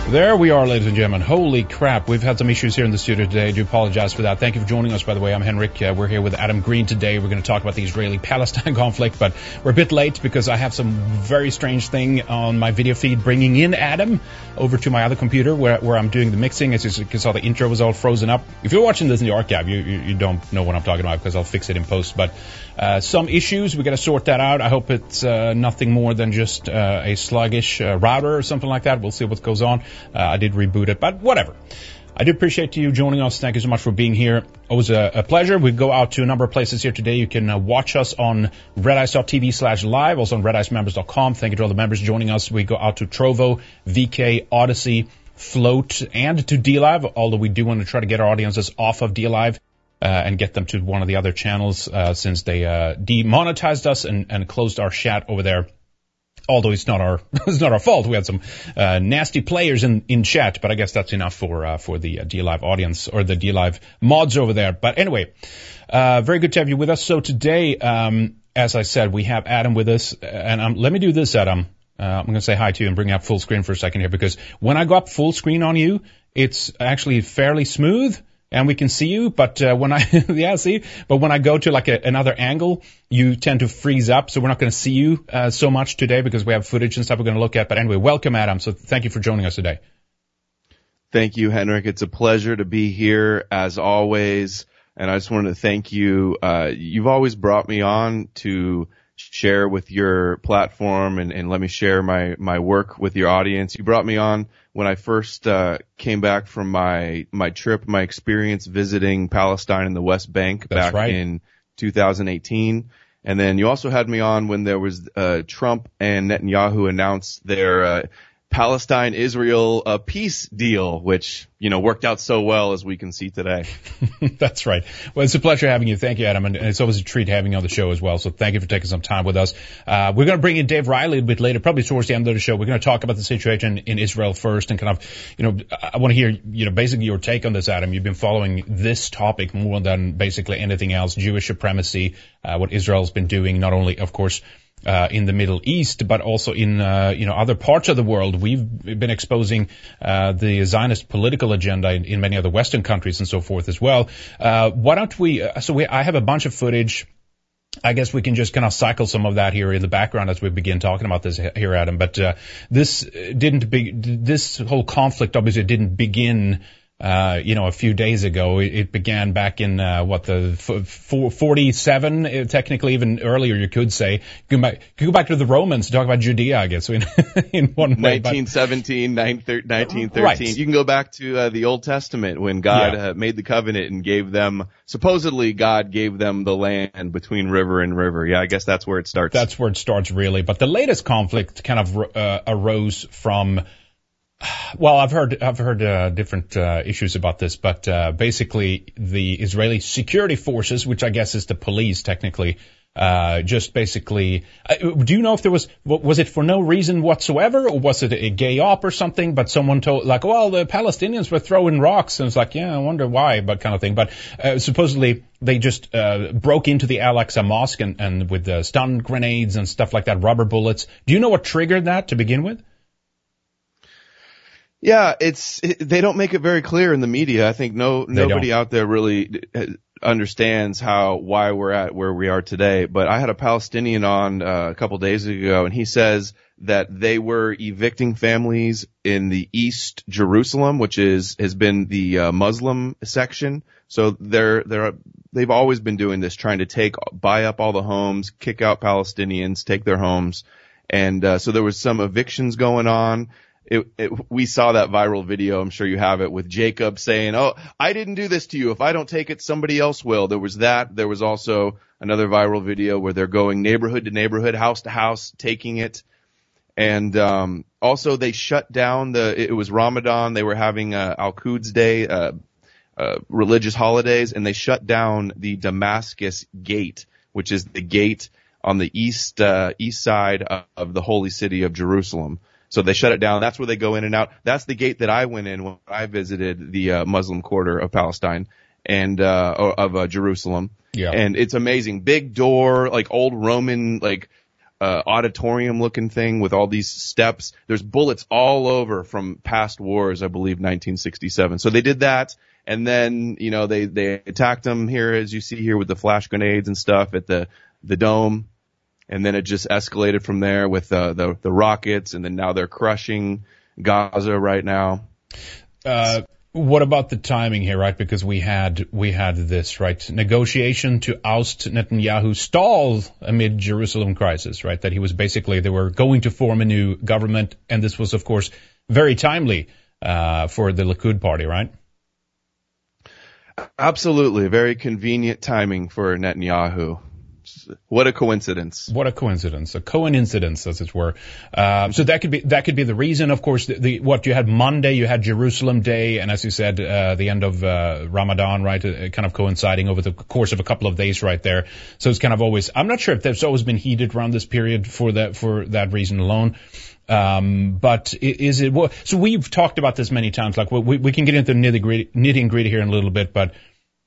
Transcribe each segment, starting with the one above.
There we are, ladies and gentlemen. Holy crap, we've had some issues here in the studio today. I do apologize for that. Thank you for joining us, by the way. I'm Henrik. We're here with Adam Green today. We're going to talk about the Israeli-Palestine conflict, but we're a bit late because I have some very strange thing on my video feed bringing in Adam over to my other computer where I'm doing the mixing. As you saw, the intro was all frozen up. If you're watching this in the archive, you don't know what I'm talking about because I'll fix it in post. But some issues, we got to sort that out. I hope it's nothing more than just a sluggish router or something like that. We'll see what goes on. I did reboot it, but whatever. I do appreciate you joining us. Thank you so much for being here. Always a pleasure. We go out to a number of places here today. You can watch us on redice.tv/live, also on redicemembers.com. Thank you to all the members joining us. We go out to Trovo, VK, Odyssey, Float, and to DLive, although we do want to try to get our audiences off of DLive and get them to one of the other channels since they demonetized us and closed our chat over there. Although it's not our fault. We had some nasty players in chat, but I guess that's enough for the DLive audience or the DLive mods over there. But anyway, very good to have you with us. So today, as I said, we have Adam with us, and let me do this, Adam. I'm going to say hi to you and bring up full screen for a second here, because when I go up full screen on you, it's actually fairly smooth. And we can see you, but when I but when I go to like another angle, you tend to freeze up. So we're not going to see you so much today because we have footage and stuff we're going to look at. But anyway, welcome, Adam. So thank you for joining us today. Thank you, Henrik. It's a pleasure to be here as always. And I just wanted to thank you. You've always brought me on to share with your platform and let me share my work with your audience. You brought me on when I first came back from my trip, my experience visiting Palestine and the West Bank back in 2018. And then you also had me on when there was Trump and Netanyahu announced their Palestine-Israel peace deal, which, worked out so well as we can see today. That's right. Well, it's a pleasure having you. Thank you, Adam. And it's always a treat having you on the show as well. So thank you for taking some time with us. We're going to bring in Dave Riley a bit later, probably towards the end of the show. We're going to talk about the situation in Israel first and kind of, I want to hear, basically your take on this, Adam. You've been following this topic more than basically anything else, Jewish supremacy, what Israel's been doing, not only, of course, in the Middle East, but also in, other parts of the world. We've been exposing, the Zionist political agenda in many other Western countries and so forth as well. Why don't I have a bunch of footage. I guess we can just kind of cycle some of that here in the background as we begin talking about this here, Adam. But, this whole conflict obviously didn't begin a few days ago. It began back in, 47, technically even earlier, you could say. Go back to the Romans to talk about Judea, I guess, in one way. 1917, 1913. Right. You can go back to the Old Testament when God made the covenant and gave them, supposedly God gave them the land between river and river. Yeah, I guess that's where it starts. That's where it starts, really. But the latest conflict kind of arose from, well, I've heard different issues about this, but basically the Israeli security forces, which I guess is the police technically, just basically, do you know if there was it for no reason whatsoever, or was it a gay op or something? But someone told, like, well, the Palestinians were throwing rocks, and it's like, yeah, I wonder why, but kind of thing. But supposedly they just broke into the Al-Aqsa Mosque and with stun grenades and stuff like that, rubber bullets. Do you know what triggered that to begin with? Yeah, they don't make it very clear in the media. I think nobody out there really understands why we're at where we are today. But I had a Palestinian on a couple days ago, and he says that they were evicting families in the East Jerusalem, which has been the Muslim section. So they've always been doing this, trying to buy up all the homes, kick out Palestinians, take their homes. And so there was some evictions going on. We saw that viral video, I'm sure you have it, with Jacob saying, "Oh, I didn't do this to you. If I don't take it, somebody else will." There was that. There was also another viral video where they're going neighborhood to neighborhood, house to house, taking it. And also they shut down it was Ramadan. They were having Al-Quds Day, religious holidays, and they shut down the Damascus Gate, which is the gate on the east side of the holy city of Jerusalem. So they shut it down. That's where they go in and out. That's the gate that I went in when I visited the Muslim quarter of Palestine and of Jerusalem. Yeah. And it's amazing. Big door, like old Roman, like auditorium looking thing with all these steps. There's bullets all over from past wars, I believe 1967. So they did that. And then, they attacked them here, as you see here, with the flash grenades and stuff at the dome. And then it just escalated from there with the rockets. And then now they're crushing Gaza right now. What about the timing here, right? Because we had this, right? Negotiation to oust Netanyahu stalled amid Jerusalem crisis, right? That they were going to form a new government. And this was, of course, very timely for the Likud party, right? Absolutely. Very convenient timing for Netanyahu. What a coincidence. What a coincidence. A coincidence, as it were. So that could be the reason. Of course, what you had Monday, you had Jerusalem Day, and as you said, the end of Ramadan, right? Kind of coinciding over the course of a couple of days right there. So it's kind of always, I'm not sure if there's always been heated around this period for that reason alone. But is it, so we've talked about this many times, like we can get into nitty gritty here in a little bit, but,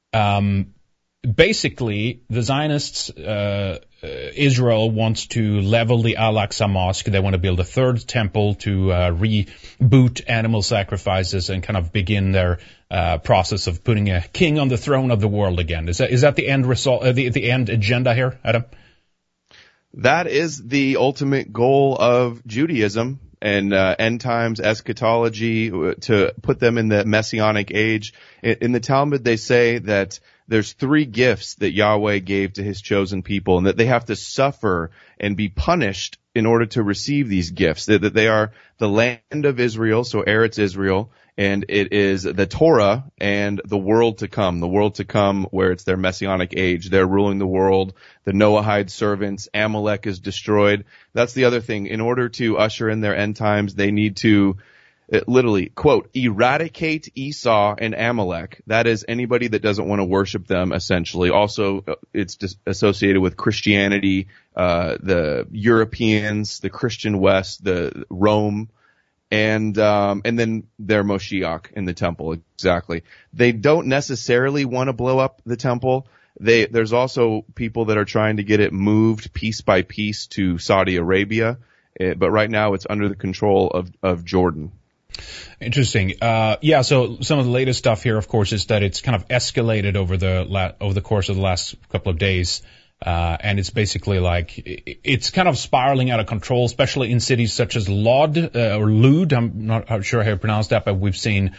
basically the Zionists, Israel wants to level the Al-Aqsa Mosque. They want to build a third temple to, reboot animal sacrifices and kind of begin their, process of putting a king on the throne of the world again. Is that the end result, the end agenda here, Adam? That is the ultimate goal of Judaism and end times eschatology, to put them in the Messianic age. In the Talmud, they say that there's 3 gifts that Yahweh gave to his chosen people, and that they have to suffer and be punished in order to receive these gifts. That they are the land of Israel, so Eretz Israel, and it is the Torah and the world to come where it's their Messianic age. They're ruling the world. The Noahide servants, Amalek is destroyed. That's the other thing. In order to usher in their end times, they need to literally, quote, eradicate Esau and Amalek. That is anybody that doesn't want to worship them, essentially. Also, it's just associated with Christianity, the Europeans, the Christian West, the Rome, and then their Moshiach in the temple. Exactly. They don't necessarily want to blow up the temple. There's also people that are trying to get it moved piece by piece to Saudi Arabia. But right now it's under the control of Jordan. Interesting. So some of the latest stuff here, of course, is that it's kind of escalated over the course of the last couple of days. And it's basically like, it's kind of spiraling out of control, especially in cities such as Lod, or Lud. I'm not sure how you pronounce that, but we've seen,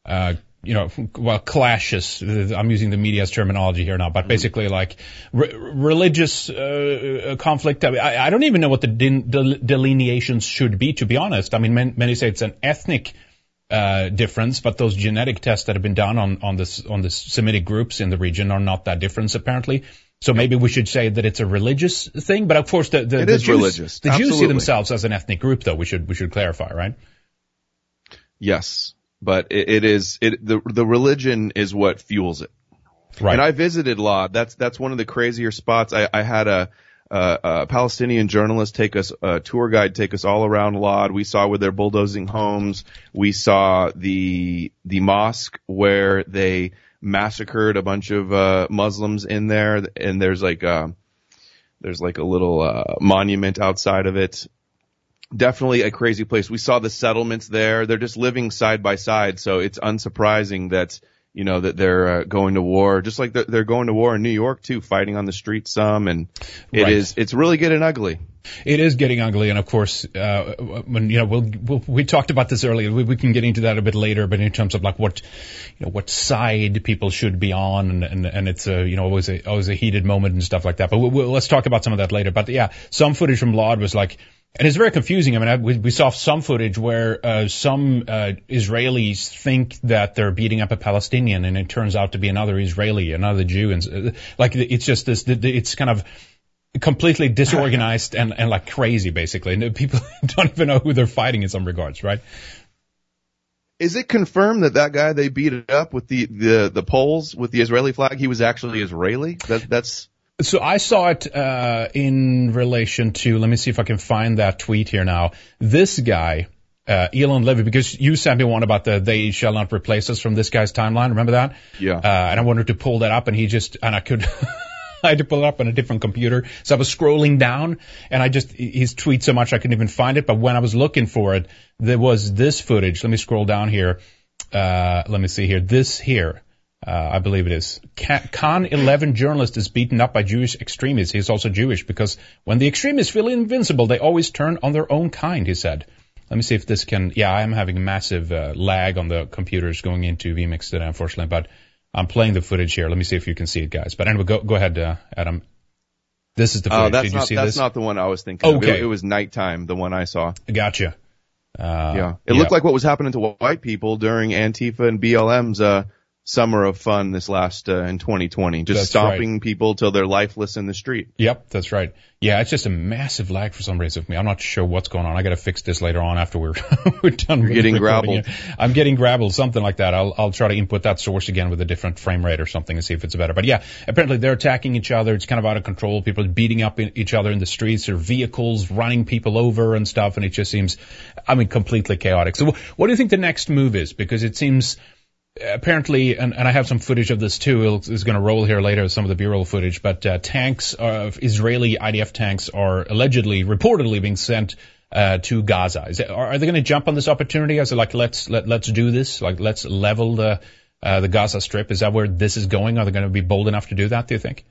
clashes. I'm using the media's terminology here now, but basically like religious, conflict. I don't even know what the delineations should be, to be honest. I mean, many say it's an ethnic, difference, but those genetic tests that have been done on the Semitic groups in the region are not that different, apparently. So maybe we should say that it's a religious thing, but of course the Jews, religious. The Jews see themselves as an ethnic group, though. We should clarify, right? Yes, but the religion is what fuels it. Right. And I visited Lod. That's one of the crazier spots. I had a Palestinian journalist a tour guide take us all around Lod. We saw where they're bulldozing homes. We saw the mosque where they massacred a bunch of Muslims in there, and there's like a little monument outside of it. Definitely a crazy place. We saw the settlements there. They're just living side by side, so it's unsurprising that that they're going to war, just like they're going to war in New York too, fighting on the street some, and it's really getting ugly. It is getting ugly, and of course, we talked about this earlier. We can get into that a bit later, but in terms of like what side people should be on, and it's always a heated moment and stuff like that. But let's talk about some of that later. But yeah, some footage from Lod was like. And it's very confusing. I mean, we saw some footage where some Israelis think that they're beating up a Palestinian, and it turns out to be another Israeli, another Jew, and like it's just this. It's kind of completely disorganized and like crazy, basically. And people don't even know who they're fighting in some regards, right? Is it confirmed that guy they beat up with the poles with the Israeli flag, he was actually Israeli? That's. So I saw it in relation to, let me see if I can find that tweet here now. This guy, Elon Levy, because you sent me one about they shall not replace us from this guy's timeline. Remember that? Yeah. And I wanted to pull that up, and I could, I had to pull it up on a different computer. So I was scrolling down, and his tweet so much I couldn't even find it. But when I was looking for it, there was this footage. Let me scroll down here. Let me see here. This here. I believe it is. Khan 11 journalist is beaten up by Jewish extremists. He's also Jewish because when the extremists feel invincible, they always turn on their own kind, he said. Let me see if this can, yeah, I am having a massive lag on the computers going into vMix today, unfortunately, but I'm playing the footage here. Let me see if you can see it, guys. But anyway, go ahead, Adam. This is the footage. Did you see this? That's not the one I was thinking of. It was nighttime, the one I saw. Gotcha. It looked like what was happening to white people during Antifa and BLM's summer of fun this last in 2020, just that's stomping right. people till they're lifeless in the street. Yep, that's right. Yeah, it's just a massive lag for some reason for me. I'm not sure what's going on. I got to fix this later on after we're done. You're getting grabbled. I'm getting grabbled, something like that. I'll try to input that source again with a different frame rate or something and see if it's better. But yeah, apparently they're attacking each other. It's kind of out of control. People are beating up each other in the streets. There are vehicles running people over and stuff, and it just seems, completely chaotic. So what do you think the next move is? Because it seems apparently, and I have some footage of this too, it's going to roll here later, some of the B-roll footage, but tanks, Israeli IDF tanks are reportedly being sent to Gaza. Are they going to jump on this opportunity as like, let's do this, like let's level the Gaza Strip? Is that where this is going? Are they going to be bold enough to do that, do you think?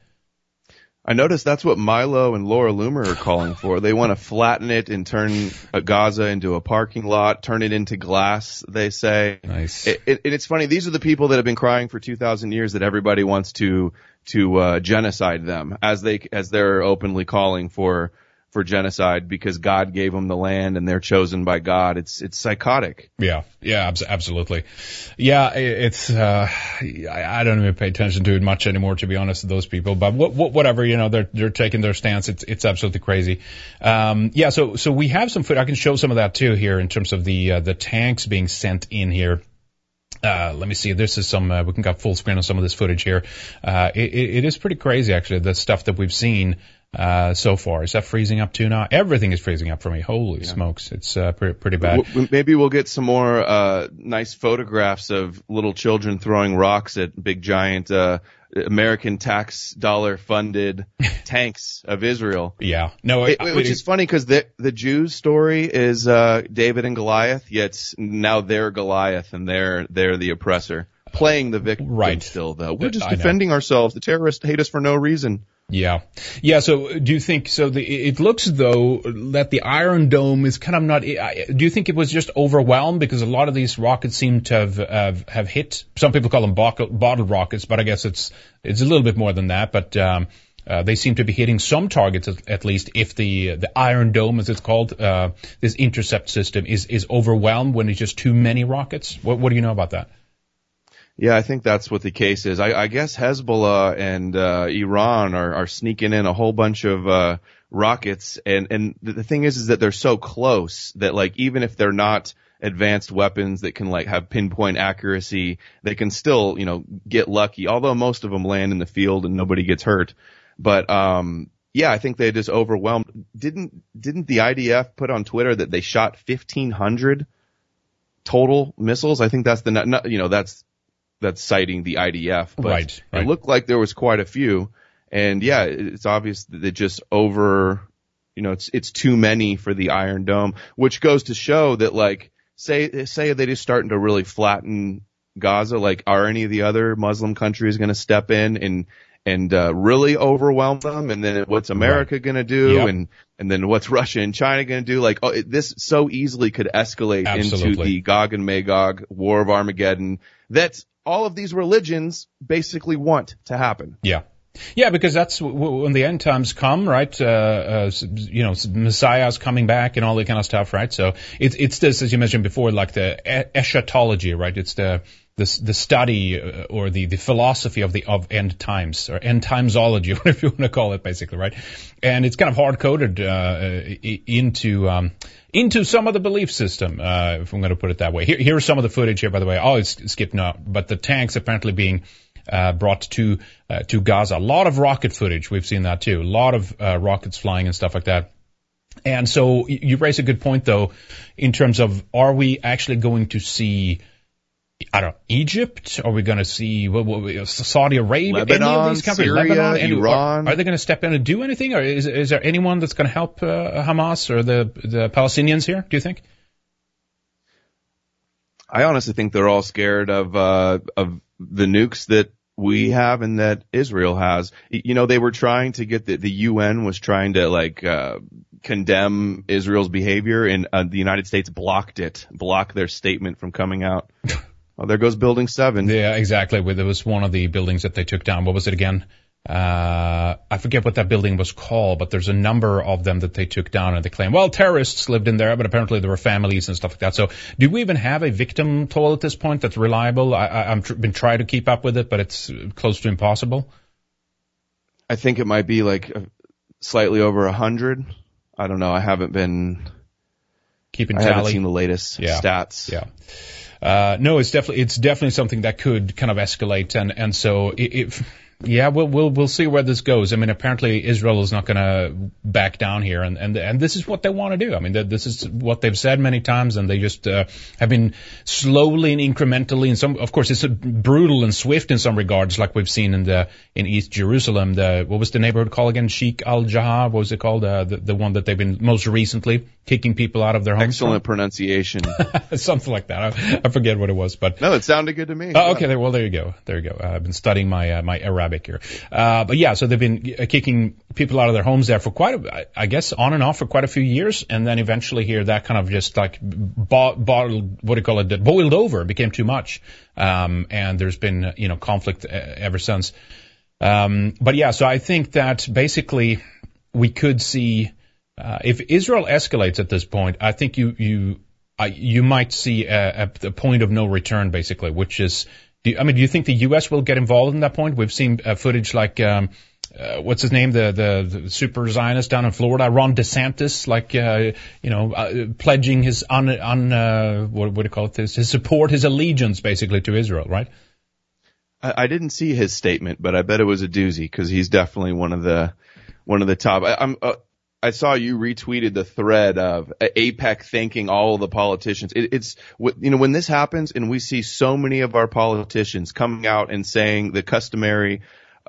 I noticed that's what Milo and Laura Loomer are calling for. They want to flatten it and turn Gaza into a parking lot, turn it into glass, they say. Nice. It's funny. These are the people that have been crying for 2,000 years that everybody wants to genocide them as they're openly calling for genocide because God gave them the land and they're chosen by God. It's psychotic. Yeah, absolutely. Yeah, it's, I don't even pay attention to it much anymore, to be honest, to those people, but whatever, they're taking their stance. It's absolutely crazy. So we have some food. I can show some of that too here in terms of the tanks being sent in here. Let me see. This is some, we can get full screen on some of this footage here. It is pretty crazy, actually, the stuff that we've seen so far. Is that freezing up too now? Everything is freezing up for me. Holy smokes. It's pretty bad. Maybe we'll get some more nice photographs of little children throwing rocks at big giant American tax dollar funded tanks of Israel. Yeah. No, which is funny because the Jews story is David and Goliath, yet now they're Goliath and they're the oppressor. Playing the victim right. Still, though. We're just defending ourselves. The terrorists hate us for no reason. Yeah. So do you think, it looks though that the Iron Dome is kind of not, do you think it was just overwhelmed because a lot of these rockets seem to have hit, some people call them bottle rockets, but I guess it's a little bit more than that, but, they seem to be hitting some targets at least if the Iron Dome, as it's called, this intercept system is overwhelmed when it's just too many rockets. What do you know about that? Yeah, I think that's what the case is. I guess Hezbollah and Iran are sneaking in a whole bunch of rockets, and the thing is that they're so close that like even if they're not advanced weapons that can like have pinpoint accuracy, they can still get lucky. Although most of them land in the field and nobody gets hurt, but yeah, I think they just overwhelmed. Didn't the IDF put on Twitter that they shot 1,500 total missiles? I think that's that's citing the IDF, but right. It looked like there was quite a few. And yeah, it's obvious that it just it's too many for the Iron Dome, which goes to show that like, say they're just starting to really flatten Gaza, like are any of the other Muslim countries going to step in and really overwhelm them? And then what's America going to do? Yep. And then what's Russia and China going to do? Like, this so easily could escalate into the Gog and Magog war of Armageddon. That's all of these religions basically want to happen. Yeah. Yeah, because that's when the end times come, right? Messiah's coming back and all that kind of stuff, right? So it's this, as you mentioned before, like the eschatology, right? It's the study or the philosophy of end times or end timesology, whatever you want to call it, basically, right? And it's kind of hard coded into some of the belief system, if I'm going to put it that way. Here's some of the footage here, by the way. Oh, it's skipped now, but the tanks apparently being brought to Gaza. A lot of rocket footage. We've seen that too. A lot of rockets flying and stuff like that. And so you raise a good point though, in terms of are we actually going to see I don't know, Egypt? Are we going to see Saudi Arabia? Lebanon, any of these countries? Syria, Lebanon, Iran. Are they going to step in and do anything? Or is there anyone that's going to help Hamas or the Palestinians here, do you think? I honestly think they're all scared of the nukes that we have and that Israel has. You know, they were trying to get the UN was trying to condemn Israel's behavior, and the United States blocked their statement from coming out. Well, there goes Building 7. Yeah, exactly. There was one of the buildings that they took down. What was it again? I forget what that building was called, but there's a number of them that they took down, and they claim, well, terrorists lived in there, but apparently there were families and stuff like that. So do we even have a victim toll at this point that's reliable? I've been trying to keep up with it, but it's close to impossible. I think it might be slightly over 100. I don't know. I haven't been keeping tally. I haven't seen the latest stats. Yeah. No, it's definitely something that could kind of escalate, and so we'll see where this goes. I mean, apparently Israel is not going to back down here, and this is what they want to do. I mean, this is what they've said many times, and they just have been slowly and incrementally. Of course, it's brutal and swift in some regards, like we've seen in East Jerusalem. What was the neighborhood called again? Sheikh al-Jaha. What was it called? The one that they've been most recently kicking people out of their homes. Excellent pronunciation. Something like that. I forget what it was, but no, it sounded good to me. Oh, okay. Well, there you go. I've been studying my Arabic here. But yeah, so they've been kicking people out of their homes there for I guess on and off for quite a few years, and then eventually here that kind of just boiled over, became too much, and there's been conflict ever since. But yeah, so I think that basically we could see if Israel escalates at this point, I think you might see a point of no return, basically, which is. Do you think the U.S. will get involved in that point? We've seen footage like, what's his name, the super Zionist down in Florida, Ron DeSantis, pledging his what do you call it? His support, his allegiance, basically, to Israel, right? I didn't see his statement, but I bet it was a doozy because he's definitely one of the top. I saw you retweeted the thread of AIPAC thanking all of the politicians. When this happens and we see so many of our politicians coming out and saying the customary,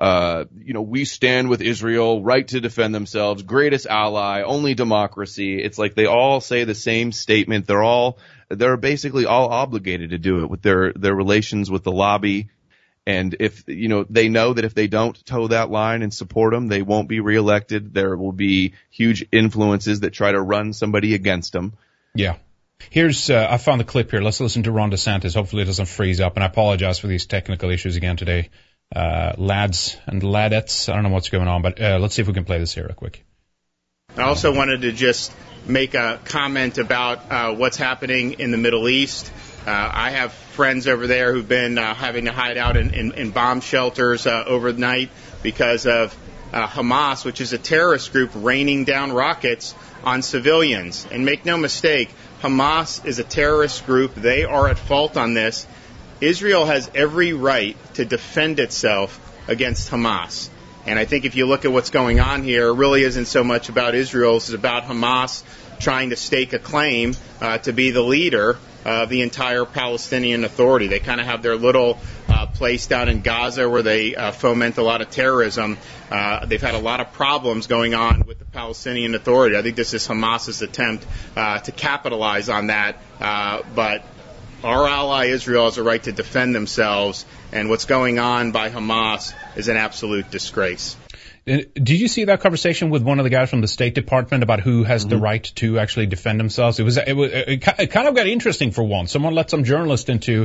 we stand with Israel, right to defend themselves, greatest ally, only democracy. It's like they all say the same statement. They're basically all obligated to do it with their relations with the lobby. And if, they know that if they don't toe that line and support them, they won't be reelected. There will be huge influences that try to run somebody against them. Yeah. Here's, I found the clip here. Let's listen to Ron DeSantis. Hopefully it doesn't freeze up. And I apologize for these technical issues again today. Lads and ladettes. I don't know what's going on, but let's see if we can play this here real quick. I also wanted to just make a comment about what's happening in the Middle East. I have friends over there who've been having to hide out in bomb shelters overnight because of Hamas, which is a terrorist group raining down rockets on civilians. And make no mistake, Hamas is a terrorist group. They are at fault on this. Israel has every right to defend itself against Hamas. And I think if you look at what's going on here, it really isn't so much about Israel. It's about Hamas trying to stake a claim to be the leader of the entire Palestinian Authority. They kind of have their little place down in Gaza where they foment a lot of terrorism. They've had a lot of problems going on with the Palestinian Authority. I think this is Hamas's attempt to capitalize on that. But our ally Israel has a right to defend themselves, and what's going on by Hamas is an absolute disgrace. Did you see that conversation with one of the guys from the State Department about who has the right to actually defend themselves? It kind of got interesting for once. Someone let some journalist into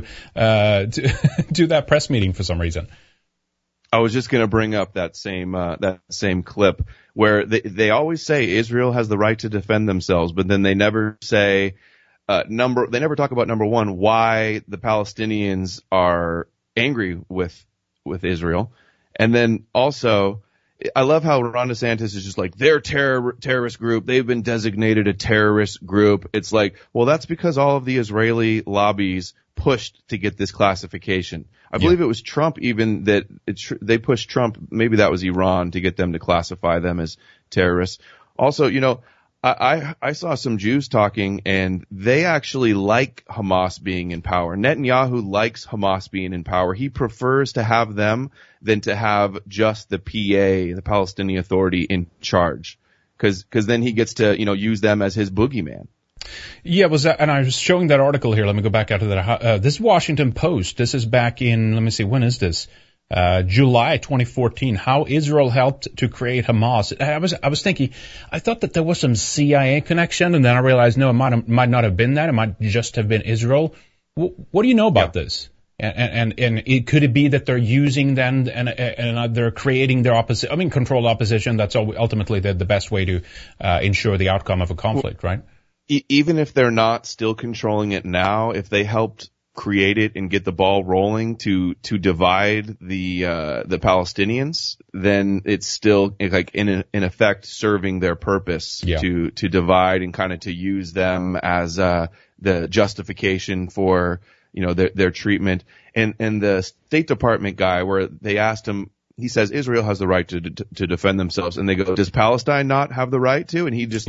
to that press meeting for some reason. I was just going to bring up that same clip where they always say Israel has the right to defend themselves, but then they never say they never talk about number one, why the Palestinians are angry with Israel, and then also. I love how Ron DeSantis is just like, they're terrorist group. They've been designated a terrorist group. It's like, well, that's because all of the Israeli lobbies pushed to get this classification. I believe it was Trump even that they pushed Trump. Maybe that was Iran to get them to classify them as terrorists. Also, I saw some Jews talking, and they actually like Hamas being in power. Netanyahu likes Hamas being in power. He prefers to have them than to have just the PA, the Palestinian Authority, in charge. Cause then he gets to, use them as his boogeyman. Yeah, and I was showing that article here. Let me go back out to that. This is Washington Post. This is back in, let me see, when is this? July 2014, how Israel helped to create Hamas. I was thinking, I thought that there was some CIA connection, and then I realized, no, it might not have been that. It might just have been Israel. What do you know about this? And could it be that they're using then, and they're creating their controlled opposition? That's ultimately the best way to, ensure the outcome of a conflict, right? Even if they're not still controlling it now, if they helped create it and get the ball rolling to divide the Palestinians, then it's still like in effect serving their purpose to divide and kind of to use them as the justification for their treatment. And the State Department guy, where they asked him, he says Israel has the right to defend themselves, and they go, does Palestine not have the right to? And he just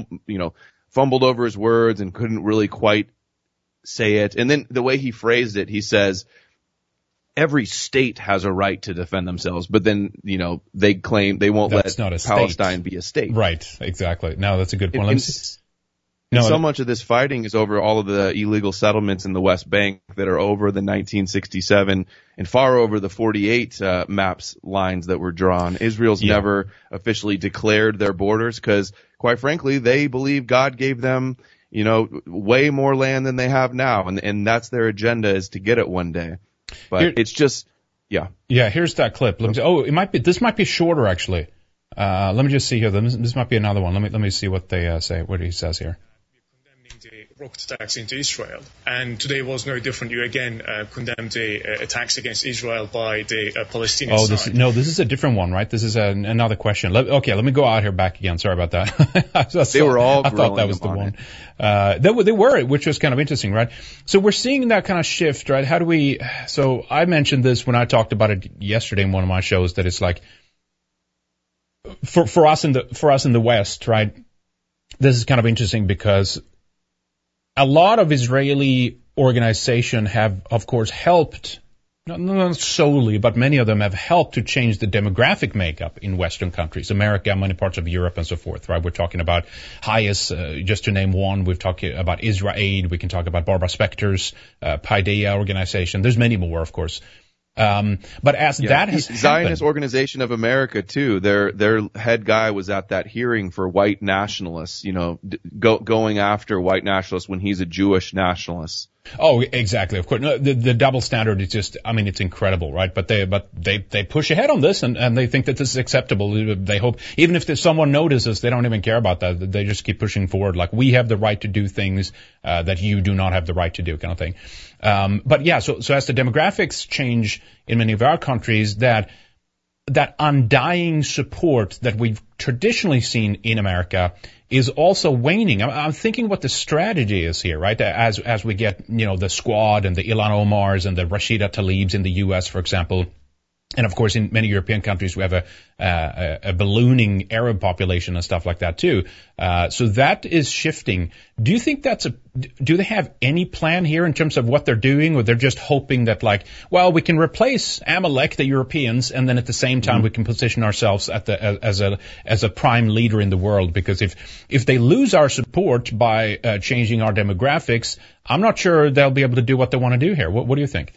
fumbled over his words and couldn't really quite say it. And then the way he phrased it, he says, every state has a right to defend themselves, but then, they claim they won't let Palestine be a state. Right, exactly. No, that's a good point. So much of this fighting is over all of the illegal settlements in the West Bank that are over the 1967 and far over the 48 maps lines that were drawn. Israel's never officially declared their borders because, quite frankly, they believe God gave them way more land than they have now, and that's their agenda, is to get it one day. But it's just, Yeah, here's that clip. This might be shorter actually. Let me just see here. This might be another one. Let me see what they say, what he says here. The rocket attacks into Israel, and today was no different. You again condemned the attacks against Israel by the Palestinian side. This is a different one, right? This is another question. Let me go out here back again. Sorry about that. They were all. I thought that was the one. They were, which was kind of interesting, right? So we're seeing that kind of shift, right? How do we? So I mentioned this when I talked about it yesterday in one of my shows, that it's like for us in the West, right? This is kind of interesting because a lot of Israeli organizations have, of course, helped, not solely, but many of them have helped to change the demographic makeup in Western countries, America, many parts of Europe, and so forth, right? We're talking about Hayes, just to name one. We've talked about Israel Aid. We can talk about Barbara Specter's Paideia organization. There's many more, of course. But as that has happened, Zionist Organization of America too, their head guy was at that hearing for white nationalists, going after white nationalists when he's a Jewish nationalist. Oh, exactly. Of course. No, the double standard is just, it's incredible, right? But they push ahead on this and they think that this is acceptable. They hope, even if someone notices, they don't even care about that. They just keep pushing forward. Like, we have the right to do things, that you do not have the right to do, kind of thing. So as the demographics change in many of our countries, that undying support that we've traditionally seen in America is also waning. I'm thinking what the strategy is here, right? As we get, the Squad and the Ilhan Omars and the Rashida Tlaibs in the U.S., for example. And of course, in many European countries, we have a ballooning Arab population and stuff like that too. So that is shifting. Do you think do they have any plan here in terms of what they're doing, or they're just hoping that we can replace Amalek, the Europeans, and then at the same time we can position ourselves as a prime leader in the world? Because if they lose our support by changing our demographics, I'm not sure they'll be able to do what they want to do here. What do you think?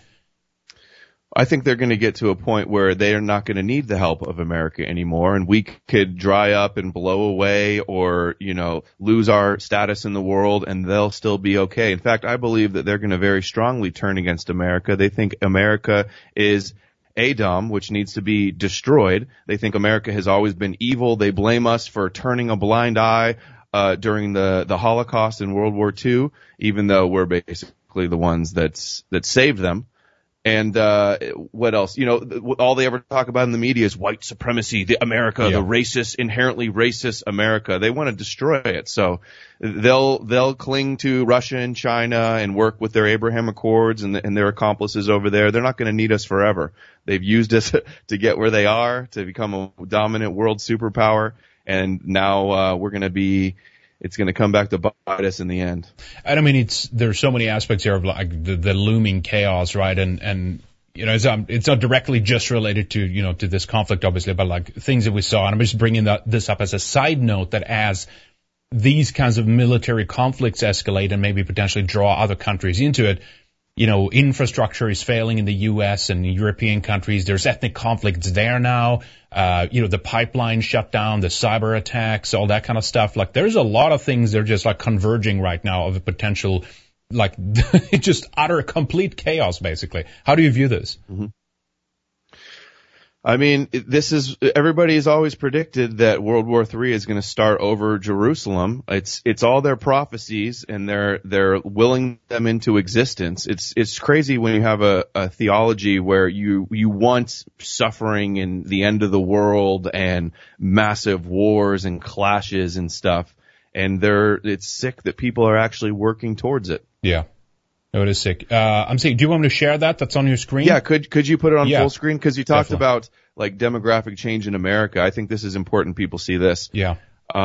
I think they're going to get to a point where they are not going to need the help of America anymore, and we could dry up and blow away or, lose our status in the world, and they'll still be okay. In fact, I believe that they're going to very strongly turn against America. They think America is Edom, which needs to be destroyed. They think America has always been evil. They blame us for turning a blind eye during the Holocaust in World War II, even though we're basically the ones that saved them. And what else? All they ever talk about in the media is white supremacy, the racist, inherently racist America. They want to destroy it. So they'll cling to Russia and China and work with their Abraham Accords and their accomplices over there. They're not going to need us forever. They've used us to get where they are, to become a dominant world superpower. And now we're going to be it's going to come back to bite us in the end. And I mean, there's so many aspects here of like the looming chaos, right? And you know, it's not directly just related to, you know, to this conflict, obviously, but like things that we saw. And I'm just bringing this up as a side note that as these kinds of military conflicts escalate and maybe potentially draw other countries into it, you know, infrastructure is failing in the U.S. and European countries. There's ethnic conflicts there now. You know, the pipeline shut down, the cyber attacks, all that kind of stuff. Like, there's a lot of things that are just like converging right now of a potential, like, just utter complete chaos, basically. How do you view this? Mm-hmm. I mean, everybody has always predicted that World War III is going to start over Jerusalem. It's all their prophecies, and they're willing them into existence. It's crazy when you have a theology where you want suffering and the end of the world and massive wars and clashes and stuff, and it's sick that people are actually working towards it. Yeah. No, it is sick. I'm saying, do you want me to share that? That's on your screen? Yeah, could you put it on full screen? Because you talked about like demographic change in America. I think this is important people see this. Yeah.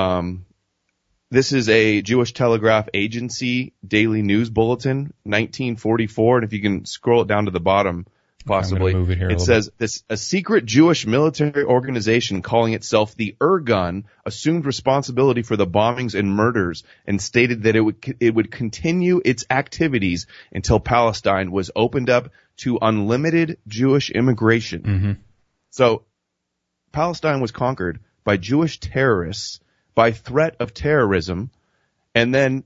This is a Jewish Telegraph Agency daily news bulletin, 1944. And if you can scroll it down to the bottom, possibly, it says a secret Jewish military organization calling itself the Irgun assumed responsibility for the bombings and murders and stated that it would continue its activities until Palestine was opened up to unlimited Jewish immigration. Mm-hmm. So Palestine was conquered by Jewish terrorists by threat of terrorism, and then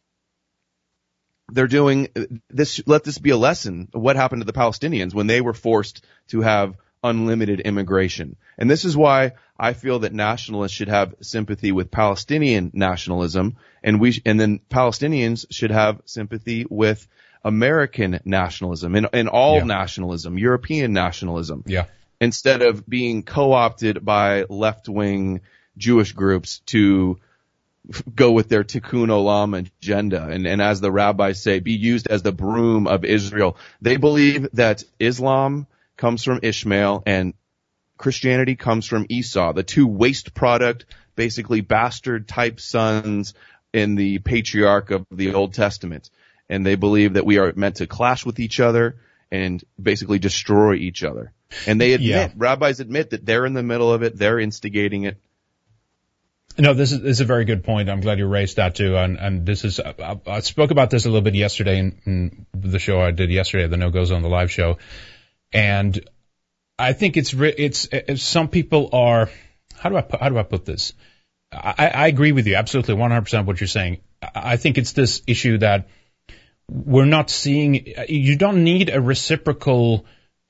they're doing this. Let this be a lesson. What happened to the Palestinians when they were forced to have unlimited immigration? And this is why I feel that nationalists should have sympathy with Palestinian nationalism, and then Palestinians should have sympathy with American nationalism and all nationalism, European nationalism. Yeah. Instead of being co-opted by left-wing Jewish groups to go with their tikkun olam agenda, and as the rabbis say, be used as the broom of Israel. They believe that Islam comes from Ishmael and Christianity comes from Esau, the two waste product, basically bastard type sons in the patriarch of the Old Testament. And they believe that we are meant to clash with each other and basically destroy each other. And they admit, rabbis admit that they're in the middle of it, they're instigating it. No, this is a very good point. I'm glad you raised that too. And this is, I spoke about this a little bit yesterday in the show I did yesterday, the No Go Zone, the live show. And I think it's some people are, how do I put this? I agree with you absolutely 100% what you're saying. I think it's this issue that we're not seeing. You don't need a reciprocal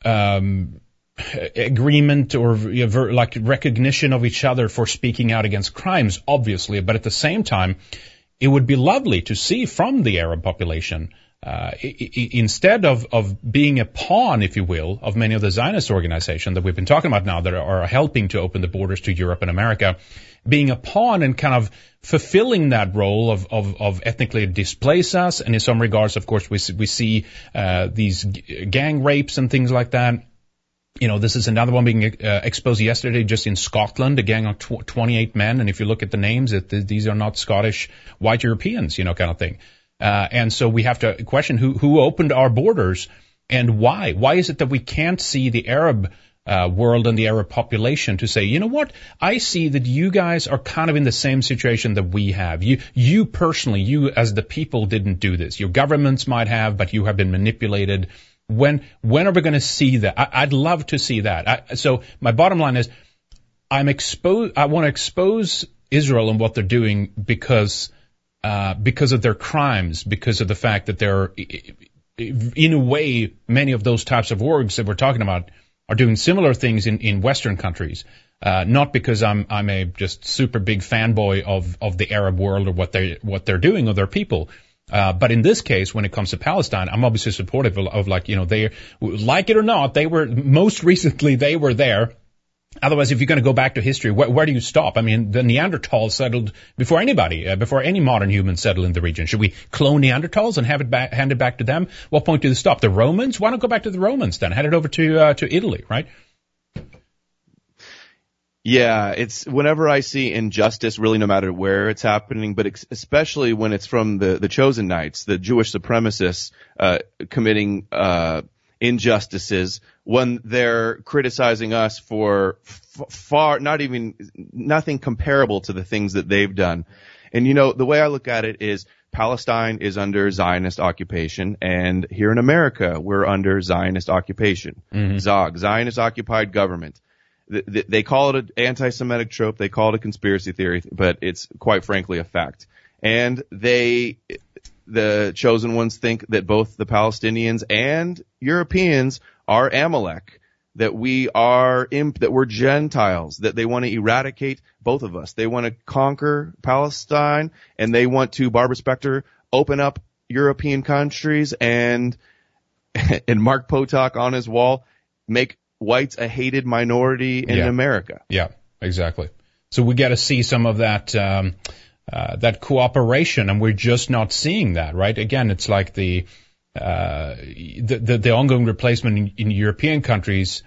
agreement or like recognition of each other for speaking out against crimes, obviously, but at the same time, it would be lovely to see from the Arab population, instead of being a pawn, if you will, of many of the Zionist organizations that we've been talking about now that are helping to open the borders to Europe and America, being a pawn and kind of fulfilling that role of ethnically displace us. And in some regards, of course, we see these gang rapes and things like that. You know, this is another one being exposed yesterday just in Scotland, a gang of 28 men. And if you look at the names, these are not Scottish white Europeans, you know, kind of thing. And so we have to question who opened our borders and why. Why is it that we can't see the Arab world and the Arab population to say, you know what, I see that you guys are kind of in the same situation that we have. You personally, you as the people didn't do this. Your governments might have, but you have been manipulated. When are we going to see that? I'd love to see that. So my bottom line is, I want to expose Israel and what they're doing because of their crimes, because of the fact that they're, in a way, many of those types of orgs that we're talking about are doing similar things in Western countries. Not because I'm a just super big fanboy of the Arab world or what they're doing or their people. But in this case, when it comes to Palestine, I'm obviously supportive of like, you know, they, like it or not, most recently they were there. Otherwise, if you're going to go back to history, where do you stop? I mean, the Neanderthals settled before anybody, before any modern human settled in the region. Should we clone Neanderthals and have it hand it back to them? What point do they stop? The Romans? Why not go back to the Romans then? Hand it over to Italy, right? Yeah, it's whenever I see injustice, really no matter where it's happening, but especially when it's from the chosen knights, the Jewish supremacists, committing, injustices, when they're criticizing us for nothing comparable to the things that they've done. And the way I look at it is Palestine is under Zionist occupation, and here in America, we're under Zionist occupation. Mm-hmm. ZOG, Zionist occupied government. They call it an anti-Semitic trope. They call it a conspiracy theory, but it's quite frankly a fact. And the chosen ones think that both the Palestinians and Europeans are Amalek, that we're Gentiles, that they want to eradicate both of us. They want to conquer Palestine, and they want to, Barbara Specter, open up European countries and Mark Potok on his wall, make whites a hated minority in America. Yeah, exactly. So we got to see some of that that cooperation, and we're just not seeing that, right? Again, it's like the ongoing replacement in European countries.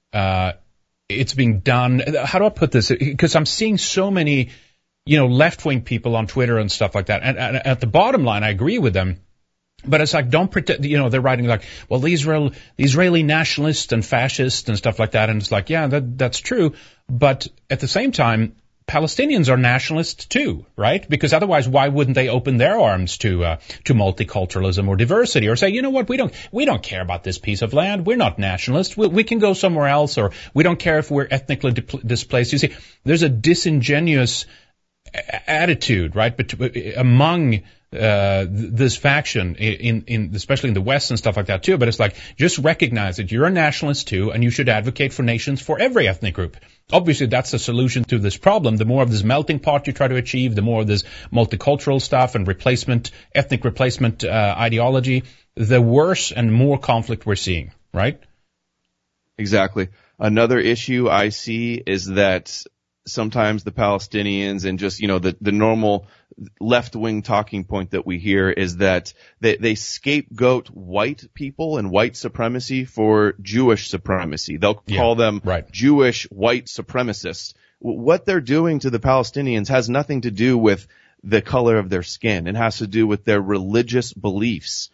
It's being done. How do I put this? Because I'm seeing so many, left-wing people on Twitter and stuff like that. And at the bottom line, I agree with them. But it's like, don't pretend, they're writing like, well, the Israeli nationalists and fascists and stuff like that. And it's like, yeah, that's true. But at the same time, Palestinians are nationalists too, right? Because otherwise, why wouldn't they open their arms to multiculturalism or diversity, or say, you know what, we don't care about this piece of land. We're not nationalists. We can go somewhere else, or we don't care if we're ethnically displaced. You see, there's a disingenuous attitude, right, among this faction in especially in the West and stuff like that too. But it's like, just recognize that you're a nationalist too, and you should advocate for nations for every ethnic group. Obviously, that's the solution to this problem. The more of this melting pot you try to achieve, the more of this multicultural stuff and ethnic replacement ideology, the worse and more conflict we're seeing, right? Exactly. Another issue I see is that sometimes the Palestinians and just, the normal left-wing talking point that we hear is that they scapegoat white people and white supremacy for Jewish supremacy. They'll call them Jewish white supremacists. What they're doing to the Palestinians has nothing to do with the color of their skin. It has to do with their religious beliefs.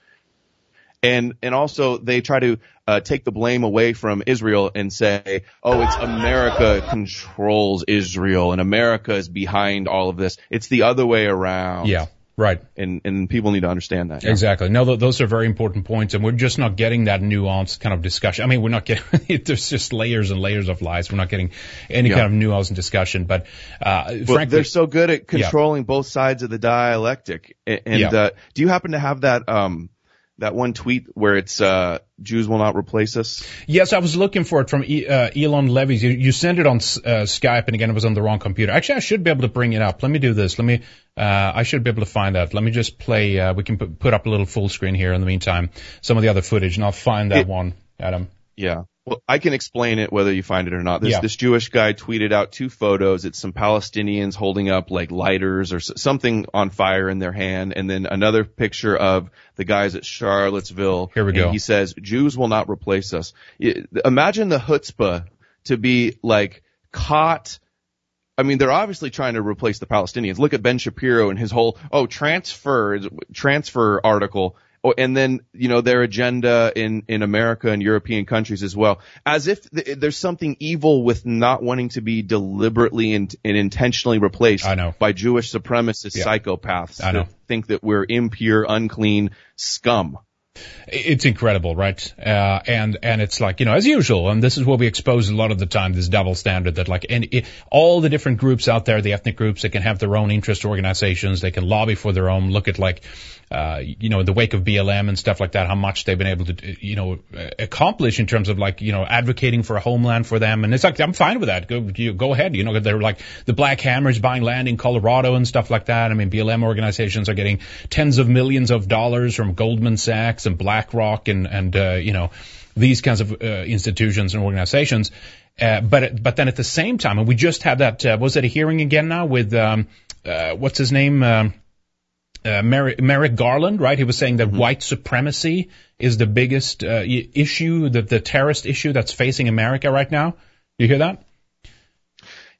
And also they try to take the blame away from Israel and say, oh, it's America controls Israel and America is behind all of this. It's the other way around. Yeah, right. And people need to understand that. Exactly. No, those are very important points, and we're just not getting that nuanced kind of discussion. I mean, we're not getting, there's just layers and layers of lies. We're not getting any kind of nuance in discussion, but frankly, they're so good at controlling both sides of the dialectic. And do you happen to have that one tweet where it's Jews will not replace us? Yes, I was looking for it from Elon Levy. You sent it on Skype, and again, it was on the wrong computer. Actually, I should be able to bring it up. Let me do this. I should be able to find that. Let me just play. We can put up a little full screen here in the meantime, some of the other footage, and I'll find that one, Adam. Yeah. Well, I can explain it whether you find it or not. This Jewish guy tweeted out 2 photos. It's some Palestinians holding up like lighters or something on fire in their hand, and then another picture of the guys at Charlottesville. Here we go. And he says, Jews will not replace us. Imagine the chutzpah to be like caught. I mean, they're obviously trying to replace the Palestinians. Look at Ben Shapiro and his whole, transfer article. And then, their agenda in America and European countries as well. As if there's something evil with not wanting to be deliberately and intentionally replaced by Jewish supremacist psychopaths that think that we're impure, unclean scum. It's incredible, right? And it's like, as usual, and this is what we expose a lot of the time, this double standard that all the different groups out there, the ethnic groups, they can have their own interest organizations, they can lobby for their own, look at in the wake of BLM and stuff like that, how much they've been able to, accomplish in terms of advocating for a homeland for them. And it's like, I'm fine with that. Go ahead. They're like the Black Hammers buying land in Colorado and stuff like that. I mean, BLM organizations are getting tens of millions of dollars from Goldman Sachs and BlackRock and these kinds of institutions and organizations. But then at the same time, and we just had that, was it a hearing again now with, what's his name? Merrick Garland, right? He was saying that white supremacy is the biggest issue, the terrorist issue that's facing America right now. You hear that?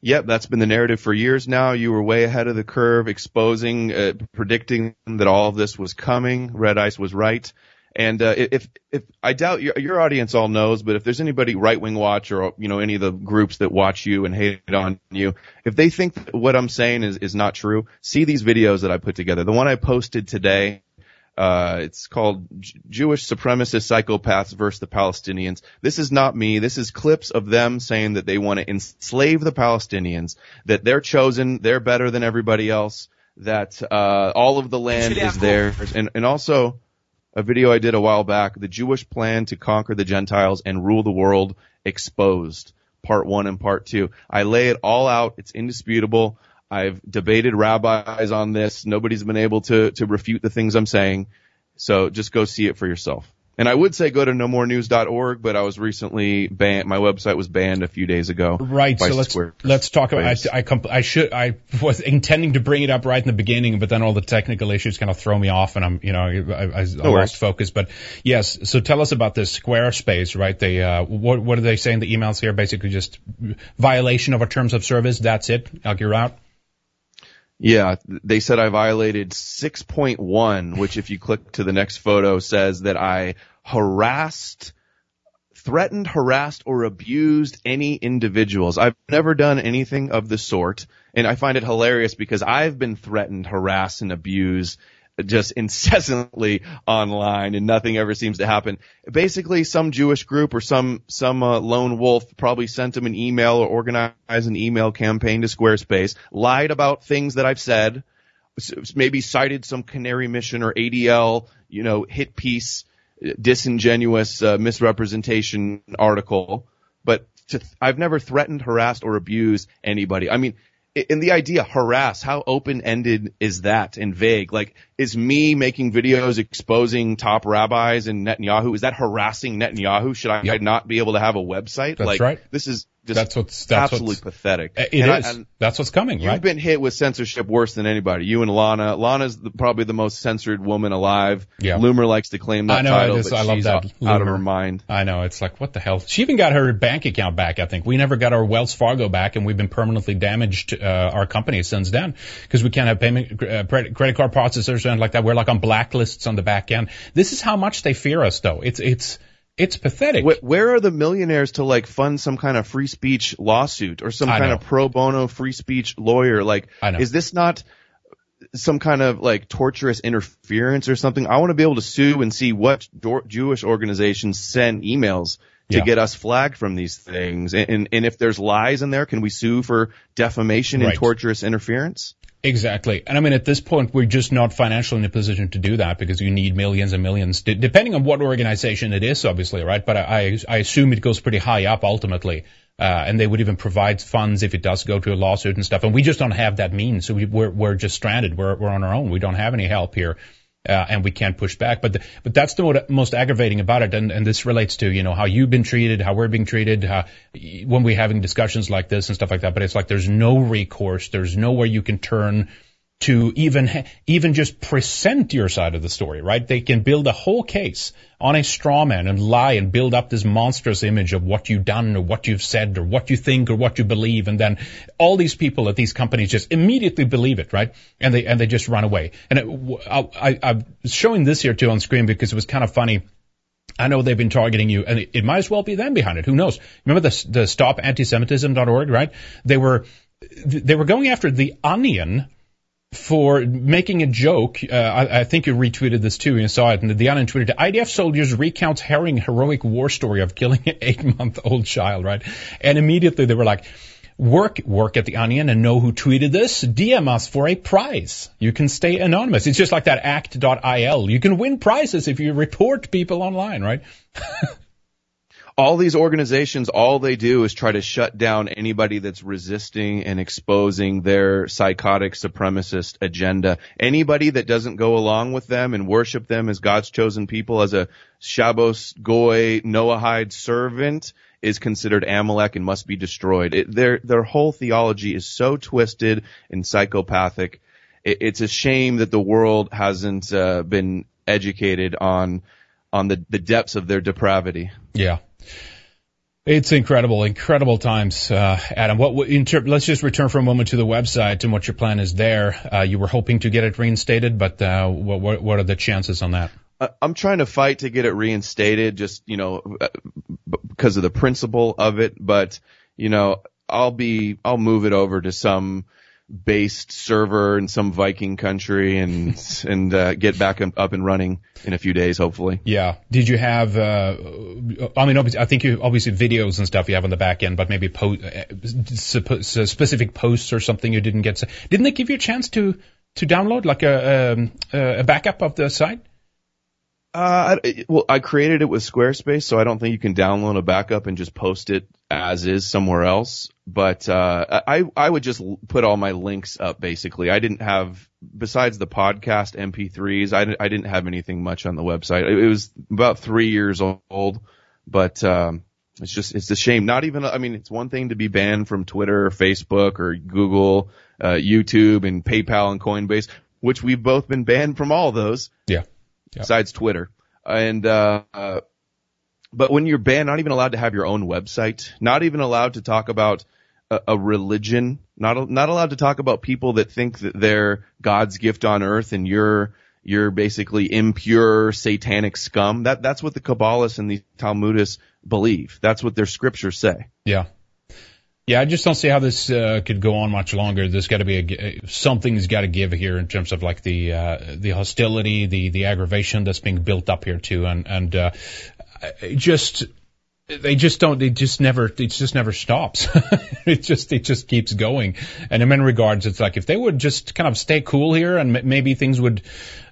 Yep, that's been the narrative for years now. You were way ahead of the curve, exposing, predicting that all of this was coming. Red Ice was right. And if I doubt your audience all knows, but if there's anybody Right Wing Watch or any of the groups that watch you and hate on you, if they think that what I'm saying is not true, see these videos that I put together. The one I posted today. It's called Jewish Supremacist Psychopaths versus the Palestinians. This is not me. This is clips of them saying that they want to enslave the Palestinians, that they're chosen, they're better than everybody else, that all of the land is theirs. And also a video I did a while back, The Jewish Plan to Conquer the Gentiles and Rule the World Exposed, Part 1 and Part 2. I lay it all out. It's indisputable. I've debated rabbis on this. Nobody's been able to refute the things I'm saying. So just go see it for yourself. And I would say go to nomorenews.org, but I was recently banned. My website was banned a few days ago. Right. So let's talk about, I was intending to bring it up right in the beginning, but then all the technical issues kind of throw me off and I lost focus. But yes. So tell us about this Squarespace, right? They, what do they say in the emails here? Basically just violation of our terms of service. That's it. You're out. Yeah, they said I violated 6.1, which if you click to the next photo says that I threatened, harassed, or abused any individuals. I've never done anything of the sort, and I find it hilarious because I've been threatened, harassed, and abused just incessantly online, and nothing ever seems to happen. Basically, some Jewish group or some lone wolf probably sent them an email or organized an email campaign to Squarespace, lied about things that I've said, maybe cited some Canary Mission or ADL, hit piece, disingenuous misrepresentation article. But I've never threatened, harassed, or abused anybody. I mean, and the idea, harass, how open-ended is that and vague? Like, is me making videos exposing top rabbis and Netanyahu, is that harassing Netanyahu? Should I not be able to have a website? That's right. This is just absolutely pathetic. That's what's coming, right? You've been hit with censorship worse than anybody. You and Lana. Lana's probably the most censored woman alive. Yeah. Loomer likes to claim that title, but she's out of her mind. I know. It's like, what the hell? She even got her bank account back, I think. We never got our Wells Fargo back, and we've been permanently damaged, our company since then, because we can't have payment, credit card processors and like that. We're like on blacklists on the back end. This is how much they fear us, though. It's pathetic. Where are the millionaires to fund some kind of free speech lawsuit or some kind of pro bono free speech lawyer? Is this not some kind of torturous interference or something? I want to be able to sue and see what Jewish organizations send emails to get us flagged from these things. And if there's lies in there, can we sue for defamation and torturous interference? Exactly. And I mean, at this point, we're just not financially in a position to do that because you need millions and millions, depending on what organization it is, obviously, right? But I assume it goes pretty high up ultimately. And they would even provide funds if it does go to a lawsuit and stuff. And we just don't have that means. So we're just stranded. We're on our own. We don't have any help here. And we can't push back. But that's the most aggravating about it. And this relates to, how you've been treated, how we're being treated, when we're having discussions like this and stuff like that. But it's like there's no recourse. There's nowhere you can turn to even just present your side of the story, right? They can build a whole case on a straw man and lie and build up this monstrous image of what you've done or what you've said or what you think or what you believe. And then all these people at these companies just immediately believe it, right? And they just run away. And I'm showing this here too on screen because it was kind of funny. I know they've been targeting you, and it might as well be them behind it. Who knows? Remember the StopAntisemitism.org, right? They were going after The Onion for making a joke. I think you retweeted this too. You saw it. And The Onion tweeted, IDF soldiers recounts harrowing heroic war story of killing an 8-month-old child, right? And immediately they were like, work at The Onion and know who tweeted this. DM us for a prize. You can stay anonymous. It's just like that act.il. You can win prizes if you report people online, right? All these organizations, all they do is try to shut down anybody that's resisting and exposing their psychotic supremacist agenda. Anybody that doesn't go along with them and worship them as God's chosen people, as a Shabbos Goy Noahide servant, is considered Amalek and must be destroyed. Their whole theology is so twisted and psychopathic. It's a shame that the world hasn't been educated on the depths of their depravity. Yeah. It's incredible times, Adam. Let's just return for a moment to the website and what your plan is there. You were hoping to get it reinstated, but what are the chances on that? I'm trying to fight to get it reinstated, just because of the principle of it. But I'll move it over to some based server in some Viking country and get back up and running in a few days, hopefully. Yeah. Did you have, I think you obviously videos and stuff you have on the back end, but maybe specific posts or something you didn't get. Didn't they give you a chance to download like a backup of the site? I created it with Squarespace, so I don't think you can download a backup and just post it as is somewhere else. But I would just put all my links up, basically. I didn't have, besides the podcast MP3s, I didn't have anything much on the website. It was about 3 years old, but it's a shame. It's one thing to be banned from Twitter or Facebook or Google, YouTube and PayPal and Coinbase, which we've both been banned from all those. Yeah. Besides Twitter. And, but when you're banned, not even allowed to have your own website, not even allowed to talk about a religion, not allowed to talk about people that think that they're God's gift on earth and you're basically impure satanic scum. That's what the Kabbalists and the Talmudists believe. That's what their scriptures say. Yeah. Yeah, I just don't see how this could go on much longer. There's got to be something's got to give here in terms of like the hostility, the aggravation that's being built up here too, and it just never stops. it just keeps going. And in many regards, it's like if they would just kind of stay cool here, and maybe things would,